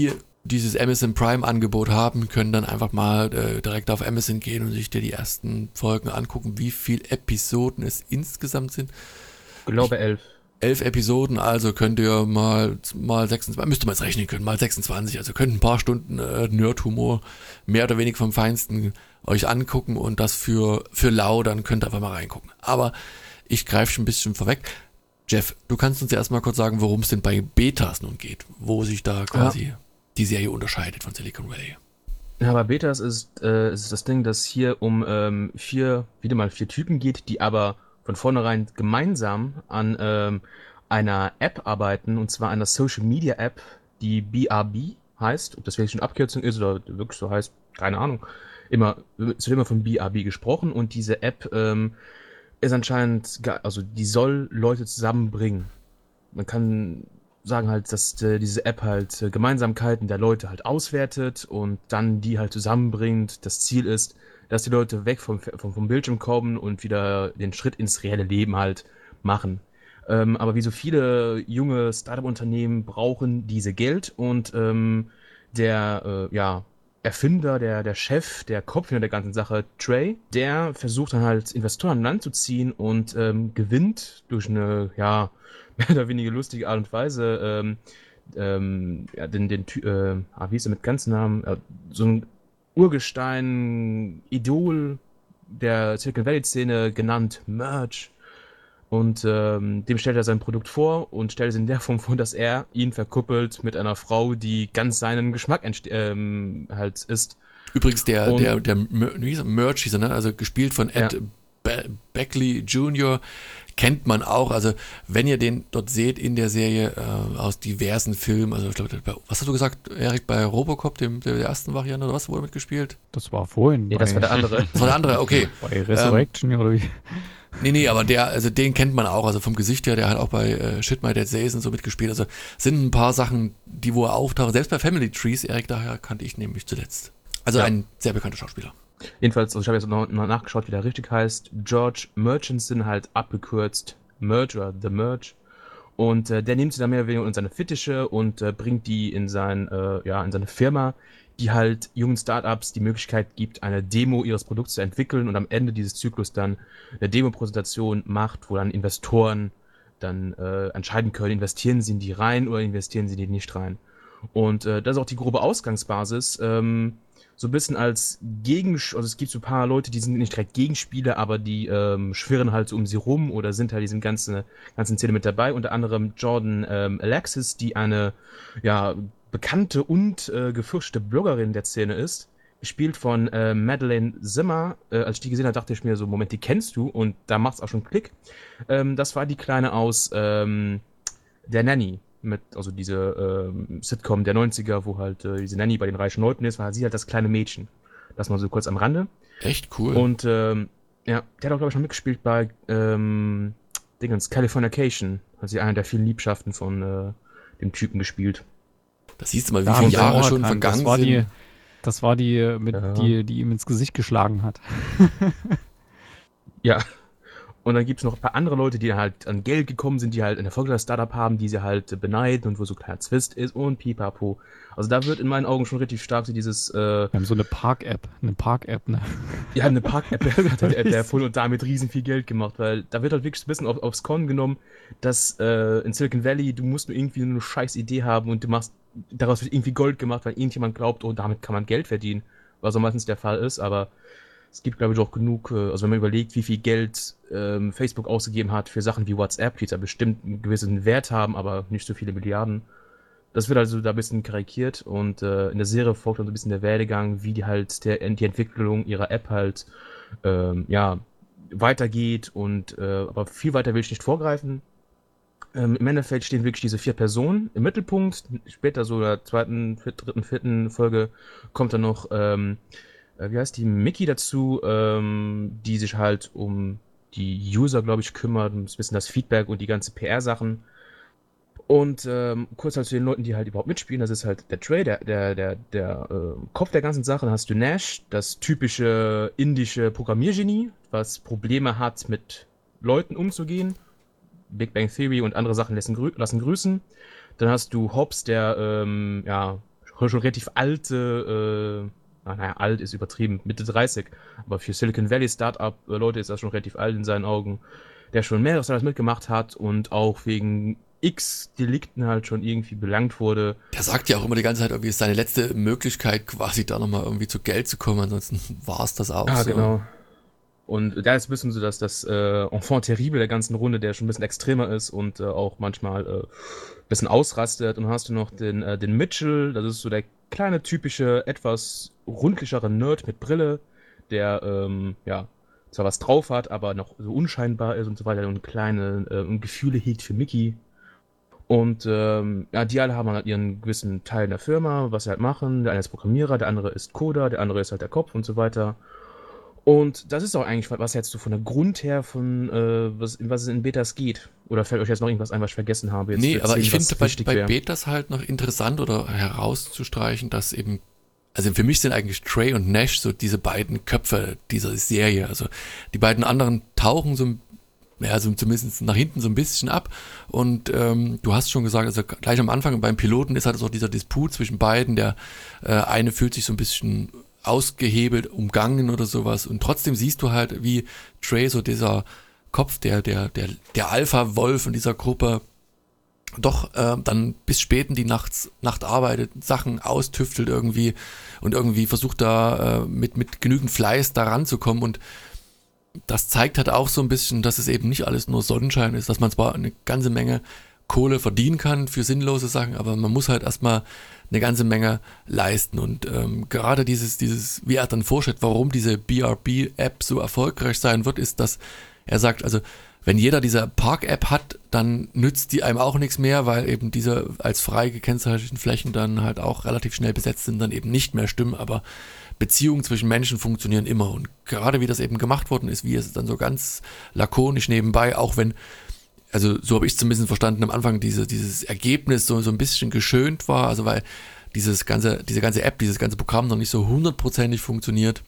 dieses Amazon Prime-Angebot haben, können dann einfach mal äh, direkt auf Amazon gehen und sich dir die ersten Folgen angucken, wie viele Episoden es insgesamt sind.
Ich glaube elf.
Elf Episoden, also könnt ihr mal, mal sechsundzwanzig, müsst ihr mal jetzt rechnen können, mal sechsundzwanzig, also könnt ein paar Stunden äh, Nerd-Humor mehr oder weniger vom Feinsten euch angucken und das für, für lau, dann könnt ihr einfach mal reingucken. Aber ich greife schon ein bisschen vorweg. Jeff, du kannst uns ja erstmal kurz sagen, worum es denn bei Betas nun geht, wo sich da quasi ja. die Serie unterscheidet von Silicon Valley.
Ja, bei Betas ist, äh, ist das Ding, dass hier um ähm, vier, wieder mal vier Typen geht, die aber von vornherein gemeinsam an ähm, einer App arbeiten, und zwar einer Social Media App, die B R B heißt. Ob das wirklich eine Abkürzung ist oder wirklich so heißt, keine Ahnung. Immer, es wird immer von B R B gesprochen, und diese App ähm, ist anscheinend, also die soll Leute zusammenbringen. Man kann sagen halt, dass äh, diese App halt äh, Gemeinsamkeiten der Leute halt auswertet und dann die halt zusammenbringt. Das Ziel ist, dass die Leute weg vom, vom, vom Bildschirm kommen und wieder den Schritt ins reelle Leben halt machen. Ähm, aber wie so viele junge Startup-Unternehmen brauchen diese Geld, und ähm, der, äh, ja, Erfinder, der, der Chef, der Kopf hinter der ganzen Sache, Trey, der versucht dann halt Investoren an Land zu ziehen und ähm, gewinnt durch eine, ja, mehr oder weniger lustige Art und Weise, ähm, ähm, ja, den, den, äh, ah, wie ist er mit ganzen Namen, äh, so ein Urgestein, Idol der Silicon Valley-Szene genannt Merge. Und ähm, dem stellt er sein Produkt vor und stellt es in der Form vor, dass er ihn verkuppelt mit einer Frau, die ganz seinen Geschmack ähm, halt ist.
Übrigens, der,
und,
der, der, wie hieß er? Merge hieß er, ne? Also gespielt von Ed ja. Be- Beckley Junior kennt man auch. Also wenn ihr den dort seht in der Serie äh, aus diversen Filmen, also ich glaube, was hast du gesagt, Erik, bei Robocop, dem der ersten Variante, oder was wurde mitgespielt?
Das war vorhin.
Nee, das war der andere.
Das war der andere, okay.
Bei Resurrection ähm, oder wie?
Nee, nee, aber der, also den kennt man auch, also vom Gesicht her, der hat auch bei äh, Shit My Dad Says und so mitgespielt. Also sind ein paar Sachen, die wo er auftaucht. Selbst bei Family Trees, Erik, daher kannte ich nämlich zuletzt. Also ja. ein sehr bekannter Schauspieler.
Jedenfalls, also ich habe jetzt noch mal nachgeschaut, wie der richtig heißt. George Murchison, halt abgekürzt Merge oder The Merge. Und äh, der nimmt sie dann mehr oder weniger unter seine Fittiche und äh, bringt die in, sein, äh, ja, in seine Firma, die halt jungen Startups die Möglichkeit gibt, eine Demo ihres Produkts zu entwickeln und am Ende dieses Zyklus dann eine Demo-Präsentation macht, wo dann Investoren dann äh, entscheiden können, investieren sie in die rein oder investieren sie in die nicht rein. Und äh, das ist auch die grobe Ausgangsbasis. Ähm, so ein bisschen als Gegen... Also es gibt so ein paar Leute, die sind nicht direkt Gegenspieler, aber die ähm, schwirren halt so um sie rum oder sind halt diesem ganzen, ganzen Szene mit dabei. Unter anderem Jordan ähm, Alexis, die eine, ja, bekannte und äh, gefürchtete Bloggerin der Szene ist, gespielt von äh, Madeleine Zimmer. Äh, als ich die gesehen habe, dachte ich mir so, Moment, die kennst du, und da macht's auch schon Klick. Ähm, das war die Kleine aus ähm, der Nanny, mit, also diese ähm, Sitcom der neunziger, wo halt äh, diese Nanny bei den reichen Leuten ist, war sie halt das kleine Mädchen. Das mal so kurz am Rande.
Echt cool.
Und ähm, ja, der hat auch, glaube ich, schon mitgespielt bei ähm, Dingens, Californication. Hat sie einer der vielen Liebschaften von äh, dem Typen gespielt.
Das siehst du mal, wie
Da
viele
hab ich
Jahre
auch
schon
erkannt.
vergangen
das war
sind.
Die, das war die, mit,
Ja.
die, die ihm ins Gesicht geschlagen hat.
Ja. Und dann gibt es noch ein paar andere Leute, die halt an Geld gekommen sind, die halt ein erfolgreiches Startup haben, die sie halt äh, beneiden und wo so ein kleiner Zwist ist und pipapo. Also da wird in meinen Augen schon richtig stark so dieses, äh,
Wir haben so eine Park-App. Eine Park-App, ne?
ja, eine Park-App, der, der, der erfunden und damit riesen viel Geld gemacht, weil da wird halt wirklich ein bisschen auf, aufs Korn genommen, dass äh, in Silicon Valley, du musst nur irgendwie eine scheiß Idee haben und du machst, daraus wird irgendwie Gold gemacht, weil irgendjemand glaubt, oh, damit kann man Geld verdienen, was so meistens der Fall ist, aber es gibt, glaube ich, auch genug, also wenn man überlegt, wie viel Geld ähm, Facebook ausgegeben hat für Sachen wie WhatsApp, die da bestimmt einen gewissen Wert haben, aber nicht so viele Milliarden. Das wird also da ein bisschen karikiert, und äh, in der Serie folgt dann so ein bisschen der Werdegang, wie die halt der, die Entwicklung ihrer App halt ähm, ja, weitergeht, und äh, aber viel weiter will ich nicht vorgreifen. Ähm, Im Endeffekt stehen wirklich diese vier Personen im Mittelpunkt. Später, so in der zweiten, vierten, dritten, vierten Folge, kommt dann noch ähm, wie heißt die, Mickey dazu, ähm, die sich halt um die User, glaube ich, kümmert, um ein bisschen das Feedback und die ganze P R-Sachen. Und ähm, kurz halt zu den Leuten, die halt überhaupt mitspielen, das ist halt der Trey, der, der, der, der äh, Kopf der ganzen Sache. Dann hast du Nash, das typische indische Programmiergenie, was Probleme hat, mit Leuten umzugehen. Big Bang Theory und andere Sachen lassen, grü- lassen grüßen. Dann hast du Hobbs, der ähm, ja, schon relativ alte, äh, naja, alt ist übertrieben, Mitte dreißig, aber für Silicon Valley Startup-Leute ist das schon relativ alt in seinen Augen, der schon mehrere Startups mitgemacht hat und auch wegen x Delikten halt schon irgendwie belangt wurde.
Der sagt ja auch immer die ganze Zeit, irgendwie ist seine letzte Möglichkeit quasi da nochmal irgendwie zu Geld zu kommen, ansonsten war es das auch
Ja,
so.
genau. Und da ist ein bisschen so, dass das äh, Enfant terrible der ganzen Runde, der schon ein bisschen extremer ist und äh, auch manchmal äh, ein bisschen ausrastet. Und dann hast du noch den, äh, den Mitchell, das ist so der kleine, typische, etwas rundlichere Nerd mit Brille, der, ähm, ja, zwar was drauf hat, aber noch so unscheinbar ist und so weiter und kleine äh, Gefühle hegt für Mickey. Und ähm, ja, die alle haben halt ihren gewissen Teil in der Firma, was sie halt machen. Der eine ist Programmierer, der andere ist Coder, der andere ist halt der Kopf und so weiter. Und das ist auch eigentlich, was jetzt so von der Grund her von, äh, was, was es in Betas geht. Oder fällt euch jetzt noch irgendwas ein, was ich vergessen habe? Jetzt
Nee,
zu
aber
erzählen,
ich
was
finde bei,
wichtig
bei
wär?
Betas halt noch interessant oder herauszustreichen, dass eben, also für mich sind eigentlich Trey und Nash so diese beiden Köpfe dieser Serie. Also die beiden anderen tauchen so, ein- ja, so zumindest nach hinten so ein bisschen ab. Und ähm, du hast schon gesagt, also gleich am Anfang beim Piloten ist halt so dieser Disput zwischen beiden. Der äh, eine fühlt sich so ein bisschen ausgehebelt, umgangen oder sowas. Und trotzdem siehst du halt, wie Trey, so dieser Kopf, der, der, der, der Alpha-Wolf in dieser Gruppe, doch äh, dann bis spät in die Nachts, Nacht arbeitet, Sachen austüftelt irgendwie und irgendwie versucht da äh, mit, mit genügend Fleiß da ranzukommen. Und das zeigt halt auch so ein bisschen, dass es eben nicht alles nur Sonnenschein ist, dass man zwar eine ganze Menge Kohle verdienen kann für sinnlose Sachen, aber man muss halt erstmal eine ganze Menge leisten. Und ähm, gerade dieses, dieses, wie er dann vorstellt, warum diese B R B-App so erfolgreich sein wird, ist, dass er sagt, also wenn jeder diese Park-App hat, dann nützt die einem auch nichts mehr, weil eben diese als frei gekennzeichneten Flächen dann halt auch relativ schnell besetzt sind, dann eben nicht mehr stimmen, aber Beziehungen zwischen Menschen funktionieren immer. Und gerade wie das eben gemacht worden ist, wie es dann so ganz lakonisch nebenbei, auch wenn, also so habe ich zumindest verstanden, am Anfang diese, dieses Ergebnis so, so ein bisschen geschönt war, also weil dieses ganze, diese ganze App, dieses ganze Programm noch nicht so hundertprozentig funktioniert,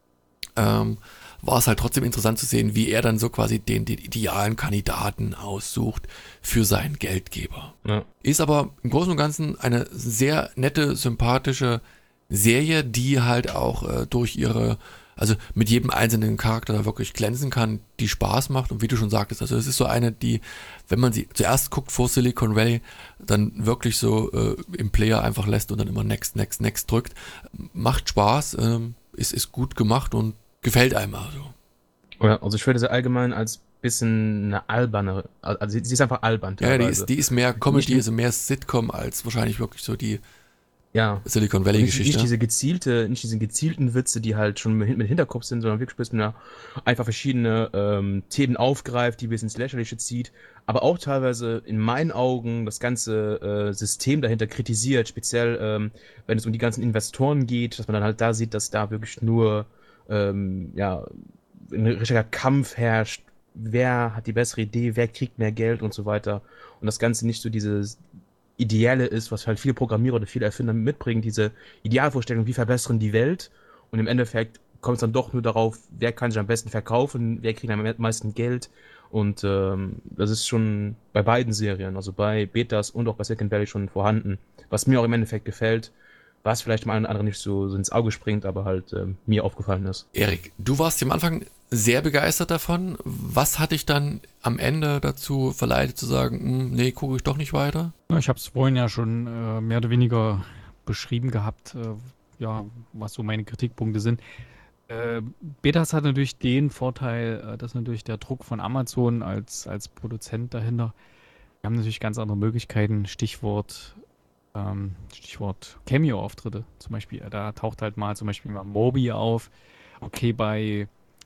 ähm, war es halt trotzdem interessant zu sehen, wie er dann so quasi den, den idealen Kandidaten aussucht für seinen Geldgeber.
Ja.
Ist aber im Großen und Ganzen eine sehr nette, sympathische Serie, die halt auch äh, durch ihre, also mit jedem einzelnen Charakter da wirklich glänzen kann, die Spaß macht und wie du schon sagtest, also es ist so eine, die, wenn man sie zuerst guckt vor Silicon Valley, dann wirklich so äh, im Player einfach lässt und dann immer next, next, next drückt. Macht Spaß, ähm, ist, ist gut gemacht und gefällt einem also.
Ja, also ich würde sie allgemein als bisschen eine alberne, also sie sie ist einfach albern.
Ja, die
teilweise.
ist, die ist mehr Comedy,
Nicht-
also mehr Sitcom als wahrscheinlich wirklich so die
ja.
Silicon
Nicht,
Valley-Geschichte.
nicht diese gezielte, nicht diese gezielten Witze, die halt schon mit, mit Hinterkopf sind, sondern wirklich bis man einfach verschiedene ähm, Themen aufgreift, die bis ins Lächerliche zieht, aber auch teilweise in meinen Augen das ganze äh, System dahinter kritisiert, speziell ähm, wenn es um die ganzen Investoren geht, dass man dann halt da sieht, dass da wirklich nur ähm, ja, ein richtiger Kampf herrscht, wer hat die bessere Idee, wer kriegt mehr Geld und so weiter und das Ganze nicht so dieses Ideale ist, was halt viele Programmierer oder viele Erfinder mitbringen, diese Idealvorstellung, wie verbessern die Welt und im Endeffekt kommt es dann doch nur darauf, wer kann sich am besten verkaufen, wer kriegt am meisten Geld und ähm, das ist schon bei beiden Serien, also bei Betas und auch bei Silicon Valley schon vorhanden, was mir auch im Endeffekt gefällt, was vielleicht mal anderen nicht so, so ins Auge springt, aber halt ähm, mir aufgefallen ist.
Erik, du warst am Anfang sehr begeistert davon. Was hat dich dann am Ende dazu verleitet zu sagen, hm, nee, gucke ich doch nicht weiter?
Na, ich habe es vorhin ja schon äh, mehr oder weniger beschrieben gehabt, äh, ja, was so meine Kritikpunkte sind. Äh, Betas hat natürlich den Vorteil, äh, dass natürlich der Druck von Amazon als, als Produzent dahinter, wir haben natürlich ganz andere Möglichkeiten, Stichwort, ähm, Stichwort Cameo-Auftritte zum Beispiel. Da taucht halt mal zum Beispiel mal Moby auf. Okay, bei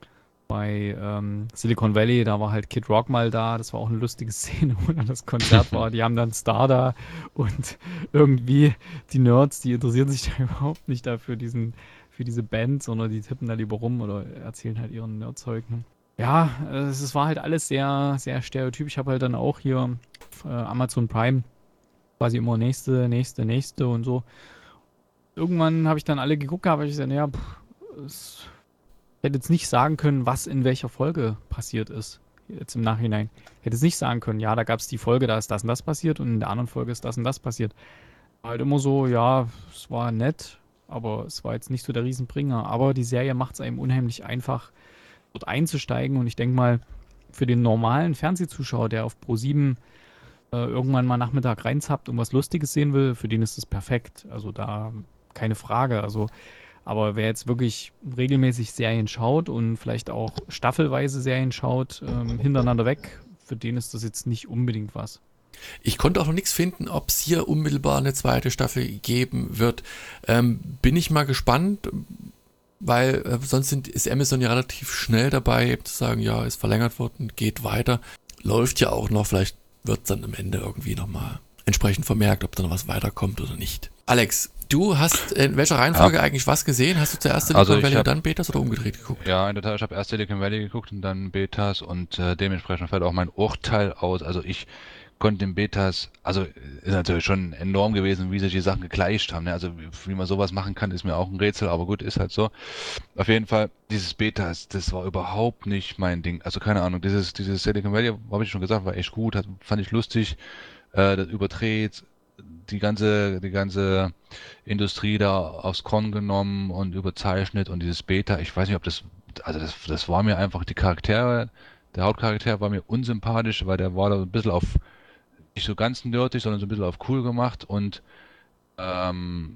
bei ähm, Silicon Valley, da war halt Kid Rock mal da, das war auch eine lustige Szene, wo dann das Konzert war, die haben dann Star da und irgendwie die Nerds, die interessieren sich da überhaupt nicht dafür diesen, für diese Band, sondern die tippen da lieber rum oder erzählen halt ihren Nerdzeug. Ne? Ja, es, es war halt alles sehr, sehr stereotypisch. Ich habe halt dann auch hier auf äh, Amazon Prime quasi immer nächste, nächste, nächste und so. Irgendwann habe ich dann alle geguckt, habe ich gesagt, ja, pff, es Ich hätte jetzt nicht sagen können, was in welcher Folge passiert ist. Jetzt im Nachhinein. Ich hätte jetzt nicht sagen können, ja, da gab es die Folge, da ist das und das passiert und in der anderen Folge ist das und das passiert. Halt immer so, ja, es war nett, aber es war jetzt nicht so der Riesenbringer. Aber die Serie macht es einem unheimlich einfach, dort einzusteigen. Und ich denke mal, für den normalen Fernsehzuschauer, der auf ProSieben äh, irgendwann mal Nachmittag reinzappt und was Lustiges sehen will, für den ist es perfekt. Also da keine Frage. Also, aber wer jetzt wirklich regelmäßig Serien schaut und vielleicht auch staffelweise Serien schaut, ähm, hintereinander weg, für den ist das jetzt nicht unbedingt was.
Ich konnte auch noch nichts finden, ob es hier unmittelbar eine zweite Staffel geben wird. Ähm, bin ich mal gespannt, weil äh, sonst sind, ist Amazon ja relativ schnell dabei, eben zu sagen, ja, ist verlängert worden, geht weiter. Läuft ja auch noch, vielleicht wird es dann am Ende irgendwie nochmal entsprechend vermerkt, ob da noch was weiterkommt oder nicht. Alex, du hast in welcher Reihenfolge ja. eigentlich was gesehen? Hast du zuerst Silicon
Also
Valley
hab,
und dann Betas oder umgedreht geguckt?
Ja, in der Tat, ich habe erst Silicon Valley geguckt und dann Betas und äh, dementsprechend fällt auch mein Urteil aus. Also ich konnte den Betas, also ist natürlich schon enorm gewesen, wie sich die Sachen gegleicht haben. Ne? Also wie man sowas machen kann, ist mir auch ein Rätsel, aber gut, ist halt so. Auf jeden Fall, dieses Betas, das war überhaupt nicht mein Ding. Also keine Ahnung, dieses, dieses Silicon Valley, habe ich schon gesagt, war echt gut, hat, fand ich lustig, äh, das überdreht, die ganze, die ganze Industrie da aufs Korn genommen und überzeichnet und dieses Beta, ich weiß nicht, ob das, also das, das war mir einfach, die Charaktere, der Hauptcharakter war mir unsympathisch, weil der war da ein bisschen auf, nicht so ganz nerdig, sondern so ein bisschen auf cool gemacht und ähm,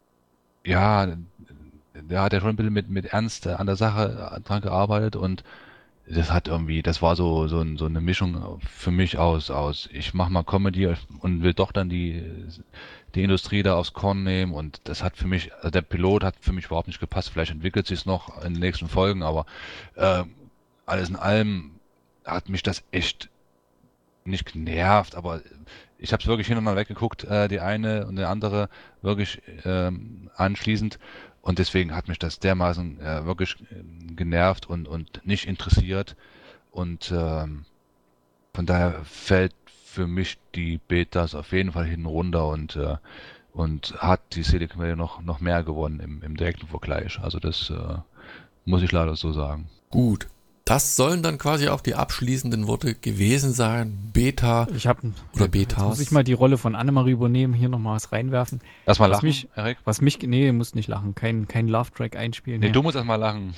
ja, der hat ja schon ein bisschen mit, mit Ernst an der Sache dran gearbeitet und das hat irgendwie, das war so, so, so eine Mischung für mich aus, aus ich mach mal Comedy und will doch dann die, die Industrie da aufs Korn nehmen und das hat für mich, also der Pilot hat für mich überhaupt nicht gepasst, vielleicht entwickelt sich es noch in den nächsten Folgen, aber äh, alles in allem hat mich das echt nicht genervt, aber ich habe es wirklich hintereinander weggeguckt, äh, die eine und die andere wirklich ähm, anschließend und deswegen hat mich das dermaßen äh, wirklich äh, genervt und, und nicht interessiert und ähm, von daher fällt für mich die Betas auf jeden Fall hinten runter und, äh, und hat die Silicon Valley noch, noch mehr gewonnen im, im direkten Vergleich. Also das äh, muss ich leider so sagen.
Gut. Das sollen dann quasi auch die abschließenden Worte gewesen sein. Beta
ich hab,
oder Betas.
Jetzt muss ich mal die Rolle von Annemarie übernehmen, hier nochmal was reinwerfen.
Lass mal
was
lachen,
mich,
Erik.
Was mich, nee, muss nicht lachen, kein, kein Love-Track einspielen.
Nee,
hier.
du musst erst mal lachen.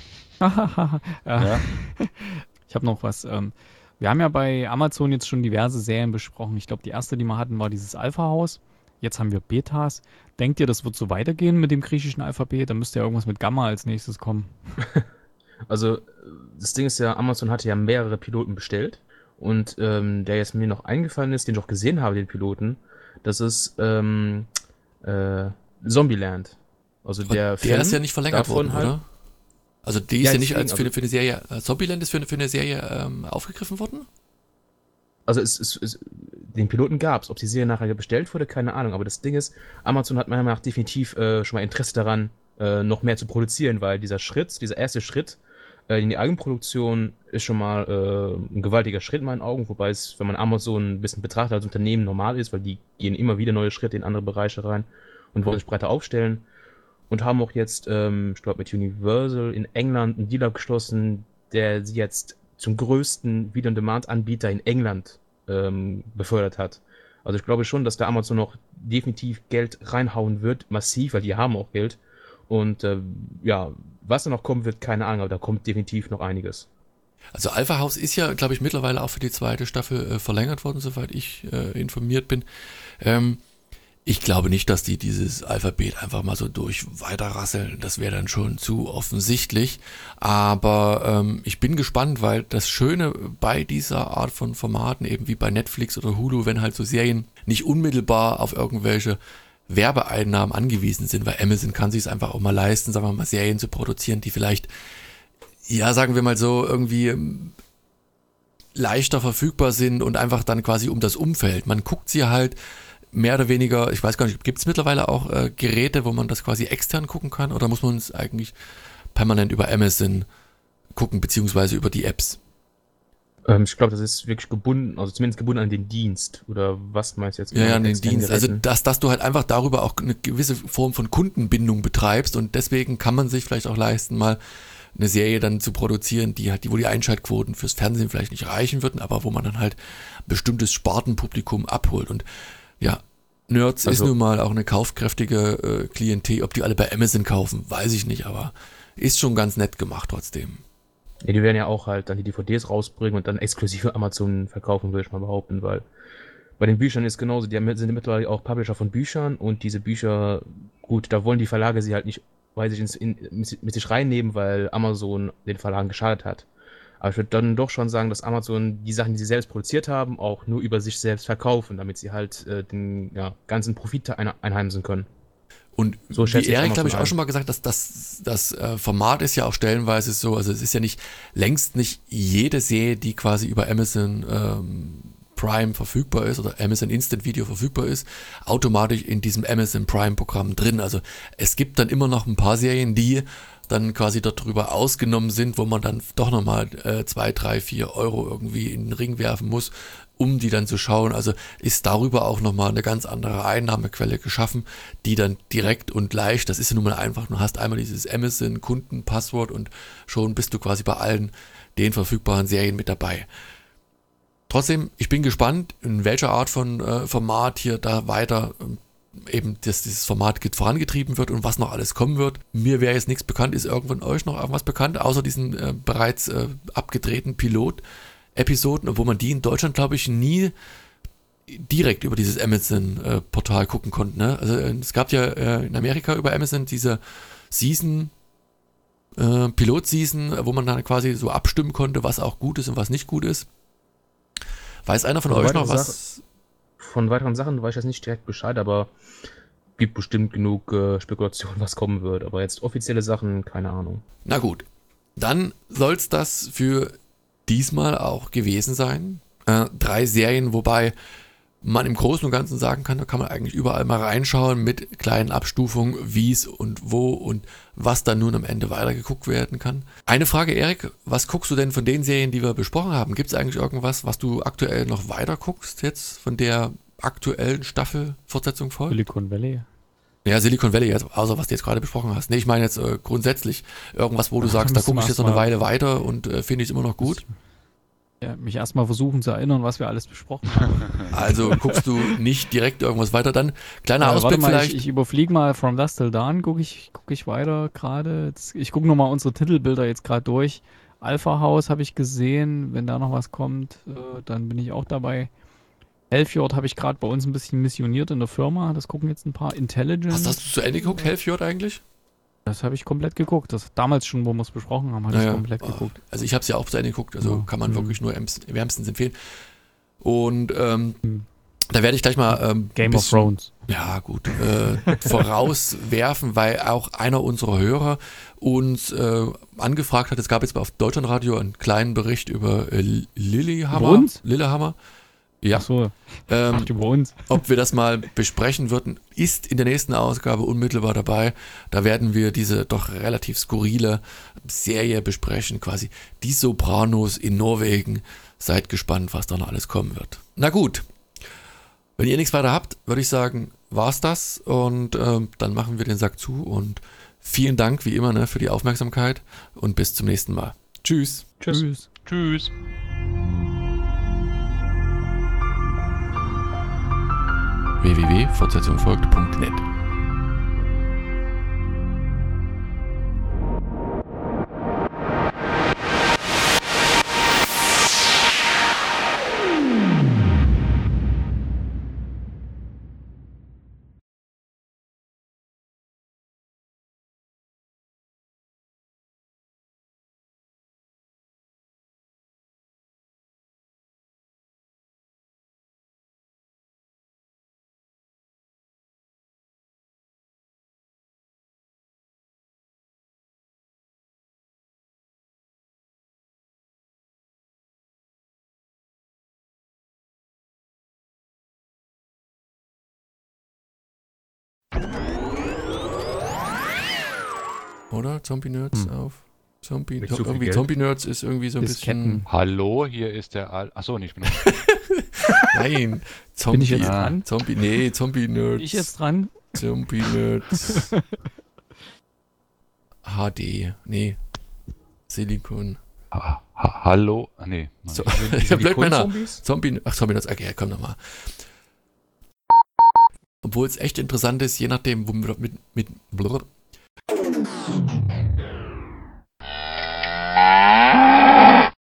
ja. Ich habe noch was. Ähm, wir haben ja bei Amazon jetzt schon diverse Serien besprochen. Ich glaube, die erste, die wir hatten, war dieses Alpha-Haus. Jetzt haben wir Betas. Denkt ihr, das wird so weitergehen mit dem griechischen Alphabet? Da müsste ja irgendwas mit Gamma als nächstes kommen.
Also, das Ding ist ja, Amazon hatte ja mehrere Piloten bestellt. Und ähm, der jetzt mir noch eingefallen ist, den ich auch gesehen habe, den Piloten, das ist ähm, äh, Zombieland. Also der,
der
Film
ist ja nicht verlängert worden,
halt,
oder? Also die ist
ja,
ja nicht
deswegen,
als für,
also,
für eine Serie, äh, Zombieland ist für eine, für eine Serie ähm, aufgegriffen worden?
Also es, es, es, den Piloten gab es. Ob die Serie nachher bestellt wurde, keine Ahnung. Aber das Ding ist, Amazon hat meiner Meinung nach definitiv äh, schon mal Interesse daran, äh, noch mehr zu produzieren, weil dieser Schritt, dieser erste Schritt äh, in die Eigenproduktion ist schon mal äh, ein gewaltiger Schritt in meinen Augen, wobei es, wenn man Amazon ein bisschen betrachtet als Unternehmen, normal ist, weil die gehen immer wieder neue Schritte in andere Bereiche rein und wollen sich breiter aufstellen und haben auch jetzt, ähm, ich glaube mit Universal in England einen Deal abgeschlossen, der sie jetzt zum größten Video-on-Demand-Anbieter in England ähm, befördert hat. Also ich glaube schon, dass der Amazon noch definitiv Geld reinhauen wird, massiv, weil die haben auch Geld. Und äh, ja, was da noch kommen wird, keine Ahnung, aber da kommt definitiv noch einiges.
Also Alpha House ist ja, glaube ich, mittlerweile auch für die zweite Staffel äh, verlängert worden, soweit ich äh, informiert bin. Ähm, ich glaube nicht, dass die dieses Alphabet einfach mal so durch weiterrasseln. Das wäre dann schon zu offensichtlich. Aber ähm, ich bin gespannt, weil das Schöne bei dieser Art von Formaten, eben wie bei Netflix oder Hulu, wenn halt so Serien nicht unmittelbar auf irgendwelche Werbeeinnahmen angewiesen sind, weil Amazon kann sich es einfach auch mal leisten, sagen wir mal, Serien zu produzieren, die vielleicht, ja, sagen wir mal so, irgendwie leichter verfügbar sind und einfach dann quasi um das Umfeld. Man guckt sie halt mehr oder weniger, ich weiß gar nicht, gibt es mittlerweile auch äh, Geräte, wo man das quasi extern gucken kann oder muss man es eigentlich permanent über Amazon gucken, beziehungsweise über die Apps?
Ähm, ich glaube, das ist wirklich gebunden, also zumindest gebunden an den Dienst. Oder was meinst du jetzt?
Ja, ja, an den
externen
Dienst. Also,
Geräten?
dass, dass du halt einfach darüber auch eine gewisse Form von Kundenbindung betreibst und deswegen kann man sich vielleicht auch leisten, mal eine Serie dann zu produzieren, die halt, die, wo die Einschaltquoten fürs Fernsehen vielleicht nicht reichen würden, aber wo man dann halt ein bestimmtes Spartenpublikum abholt. Und ja, Nerds
Also-
ist nun mal auch eine kaufkräftige äh, Klientel. Ob die alle bei Amazon kaufen, weiß ich nicht, aber ist schon ganz nett gemacht trotzdem.
Ja, die werden ja auch halt dann die D V Ds rausbringen und dann exklusiv für Amazon verkaufen, würde ich mal behaupten, weil bei den Büchern ist genauso, die haben- sind mittlerweile auch Publisher von Büchern und diese Bücher, gut, da wollen die Verlage sie halt nicht, weiß ich, ins, in, mit sich reinnehmen, weil Amazon den Verlagen geschadet hat. Aber ich würde dann doch schon sagen, dass Amazon die Sachen, die sie selbst produziert haben, auch nur über sich selbst verkaufen, damit sie halt äh, den ja, ganzen Profit ein, einheimsen können.
Und
So
wie
schätze ich
Erik,
Amazon
glaube ich, auch
ein.
schon mal gesagt, dass das, das äh, Format ist ja auch stellenweise so, also es ist ja nicht, längst nicht jede Serie, die quasi über Amazon ähm, Prime verfügbar ist oder Amazon Instant Video verfügbar ist, automatisch in diesem Amazon Prime Programm drin. Also es gibt dann immer noch ein paar Serien, die dann quasi darüber ausgenommen sind, wo man dann doch nochmal äh, zwei, drei, vier Euro irgendwie in den Ring werfen muss, um die dann zu schauen. Also ist darüber auch nochmal eine ganz andere Einnahmequelle geschaffen, die dann direkt und leicht, das ist ja nun mal einfach, du hast einmal dieses Amazon-Kundenpasswort und schon bist du quasi bei allen den verfügbaren Serien mit dabei. Trotzdem, ich bin gespannt, in welcher Art von äh, Format hier da weiter ähm, eben dass dieses Format get- vorangetrieben wird und was noch alles kommen wird. Mir wäre jetzt nichts bekannt. Ist irgendwann euch noch irgendwas bekannt, außer diesen äh, bereits äh, abgedrehten Pilot-Episoden, obwohl man die in Deutschland, glaube ich, nie direkt über dieses Amazon-Portal gucken konnte. Ne? Also äh, es gab ja äh, in Amerika über Amazon diese Season, äh, Pilot-Season, wo man dann quasi so abstimmen konnte, was auch gut ist und was nicht gut ist. Weiß einer von
Von
euch noch
weiteren
was?
Von weiteren Sachen weiß ich jetzt nicht direkt Bescheid, aber gibt bestimmt genug äh, Spekulation, was kommen wird. Aber jetzt offizielle Sachen, keine Ahnung.
Na gut, dann soll es das für diesmal auch gewesen sein. Äh, drei Serien, wobei man im Großen und Ganzen sagen kann, da kann man eigentlich überall mal reinschauen mit kleinen Abstufungen, wie es und wo und was dann nun am Ende weitergeguckt werden kann. Eine Frage, Erik, was guckst du denn von den Serien, die wir besprochen haben? Gibt es eigentlich irgendwas, was du aktuell noch weiter guckst jetzt von der aktuellen Staffel Fortsetzung folgt?
Silicon Valley.
Ja, Silicon Valley, jetzt, außer was du jetzt gerade besprochen hast. Nee, ich meine jetzt äh, grundsätzlich irgendwas, wo du
Ach,
sagst, da
müssen
gucke
wir
ich jetzt noch eine
erst mal-
Weile weiter und äh, finde ich es immer noch gut.
Ja, mich erstmal versuchen zu erinnern, was wir alles besprochen haben.
Also guckst du nicht direkt irgendwas weiter. Dann kleiner
Äh, warte
Ausblick
mal,
vielleicht.
Ich, ich überfliege mal From Dusk Till Dawn, gucke ich, guck ich weiter gerade. Jetzt- Ich gucke nochmal unsere Titelbilder jetzt gerade durch. Alpha House habe ich gesehen. Wenn da noch was kommt, äh, dann bin ich auch dabei. Hellfjord habe ich gerade bei uns ein bisschen missioniert in der Firma. Das gucken jetzt ein paar. Intelligence.
Hast, hast du zu Ende geguckt, Hellfjord eigentlich?
Das habe ich komplett geguckt. Das damals schon, wo wir es besprochen haben, habe ich
Naja,
komplett geguckt.
Also ich habe es ja auch zu Ende geguckt, also
Ja.
kann man
Mhm.
wirklich nur ems- wärmstens empfehlen. Und ähm,
Mhm.
da werde ich gleich mal ähm,
Game of
bisschen-
Thrones.
Ja, gut. Äh, vorauswerfen, weil auch einer unserer Hörer uns äh, angefragt hat, es gab jetzt auf Deutschlandradio einen kleinen Bericht über äh, Lilyhammer.
Über uns?
Lillehammer. Ja.
Ach so,
Ähm,
ach, über uns.
ob wir das mal besprechen würden, ist in der nächsten Ausgabe unmittelbar dabei. Da werden wir diese doch relativ skurrile Serie besprechen, quasi die Sopranos in Norwegen. Seid gespannt, was da noch alles kommen wird. Na gut, wenn ihr nichts weiter habt, würde ich sagen, war's das und ähm, dann machen wir den Sack zu und vielen Dank wie immer ne, für die Aufmerksamkeit und bis zum nächsten Mal. Tschüss.
Tschüss.
Tschüss.
w w w punkt fortsetzung folgt punkt net Oder? Zombie-Nerds
Hm.
auf. Zombie,
Mit zu viel
irgendwie
Geld.
Zombie-Nerds ist irgendwie so ein
Disketten.
bisschen.
Hallo, hier ist der Al. Achso, nicht. Ich bin
Nein, Zombie.
Bin ich jetzt
Ah.
dran?
Zombie, nee, Zombie-Nerds.
Bin ich jetzt dran?
Zombie-Nerds. H D. Nee. Silikon.
ha, ha, hallo. Ah, nee. Mann.
So,
Sind die
Blödmänner.
Kundzombies?
Zombie. Ach, Zombie-Nerds. Okay, komm nochmal. obwohl es echt interessant ist, je nachdem, wo mit, mit, mit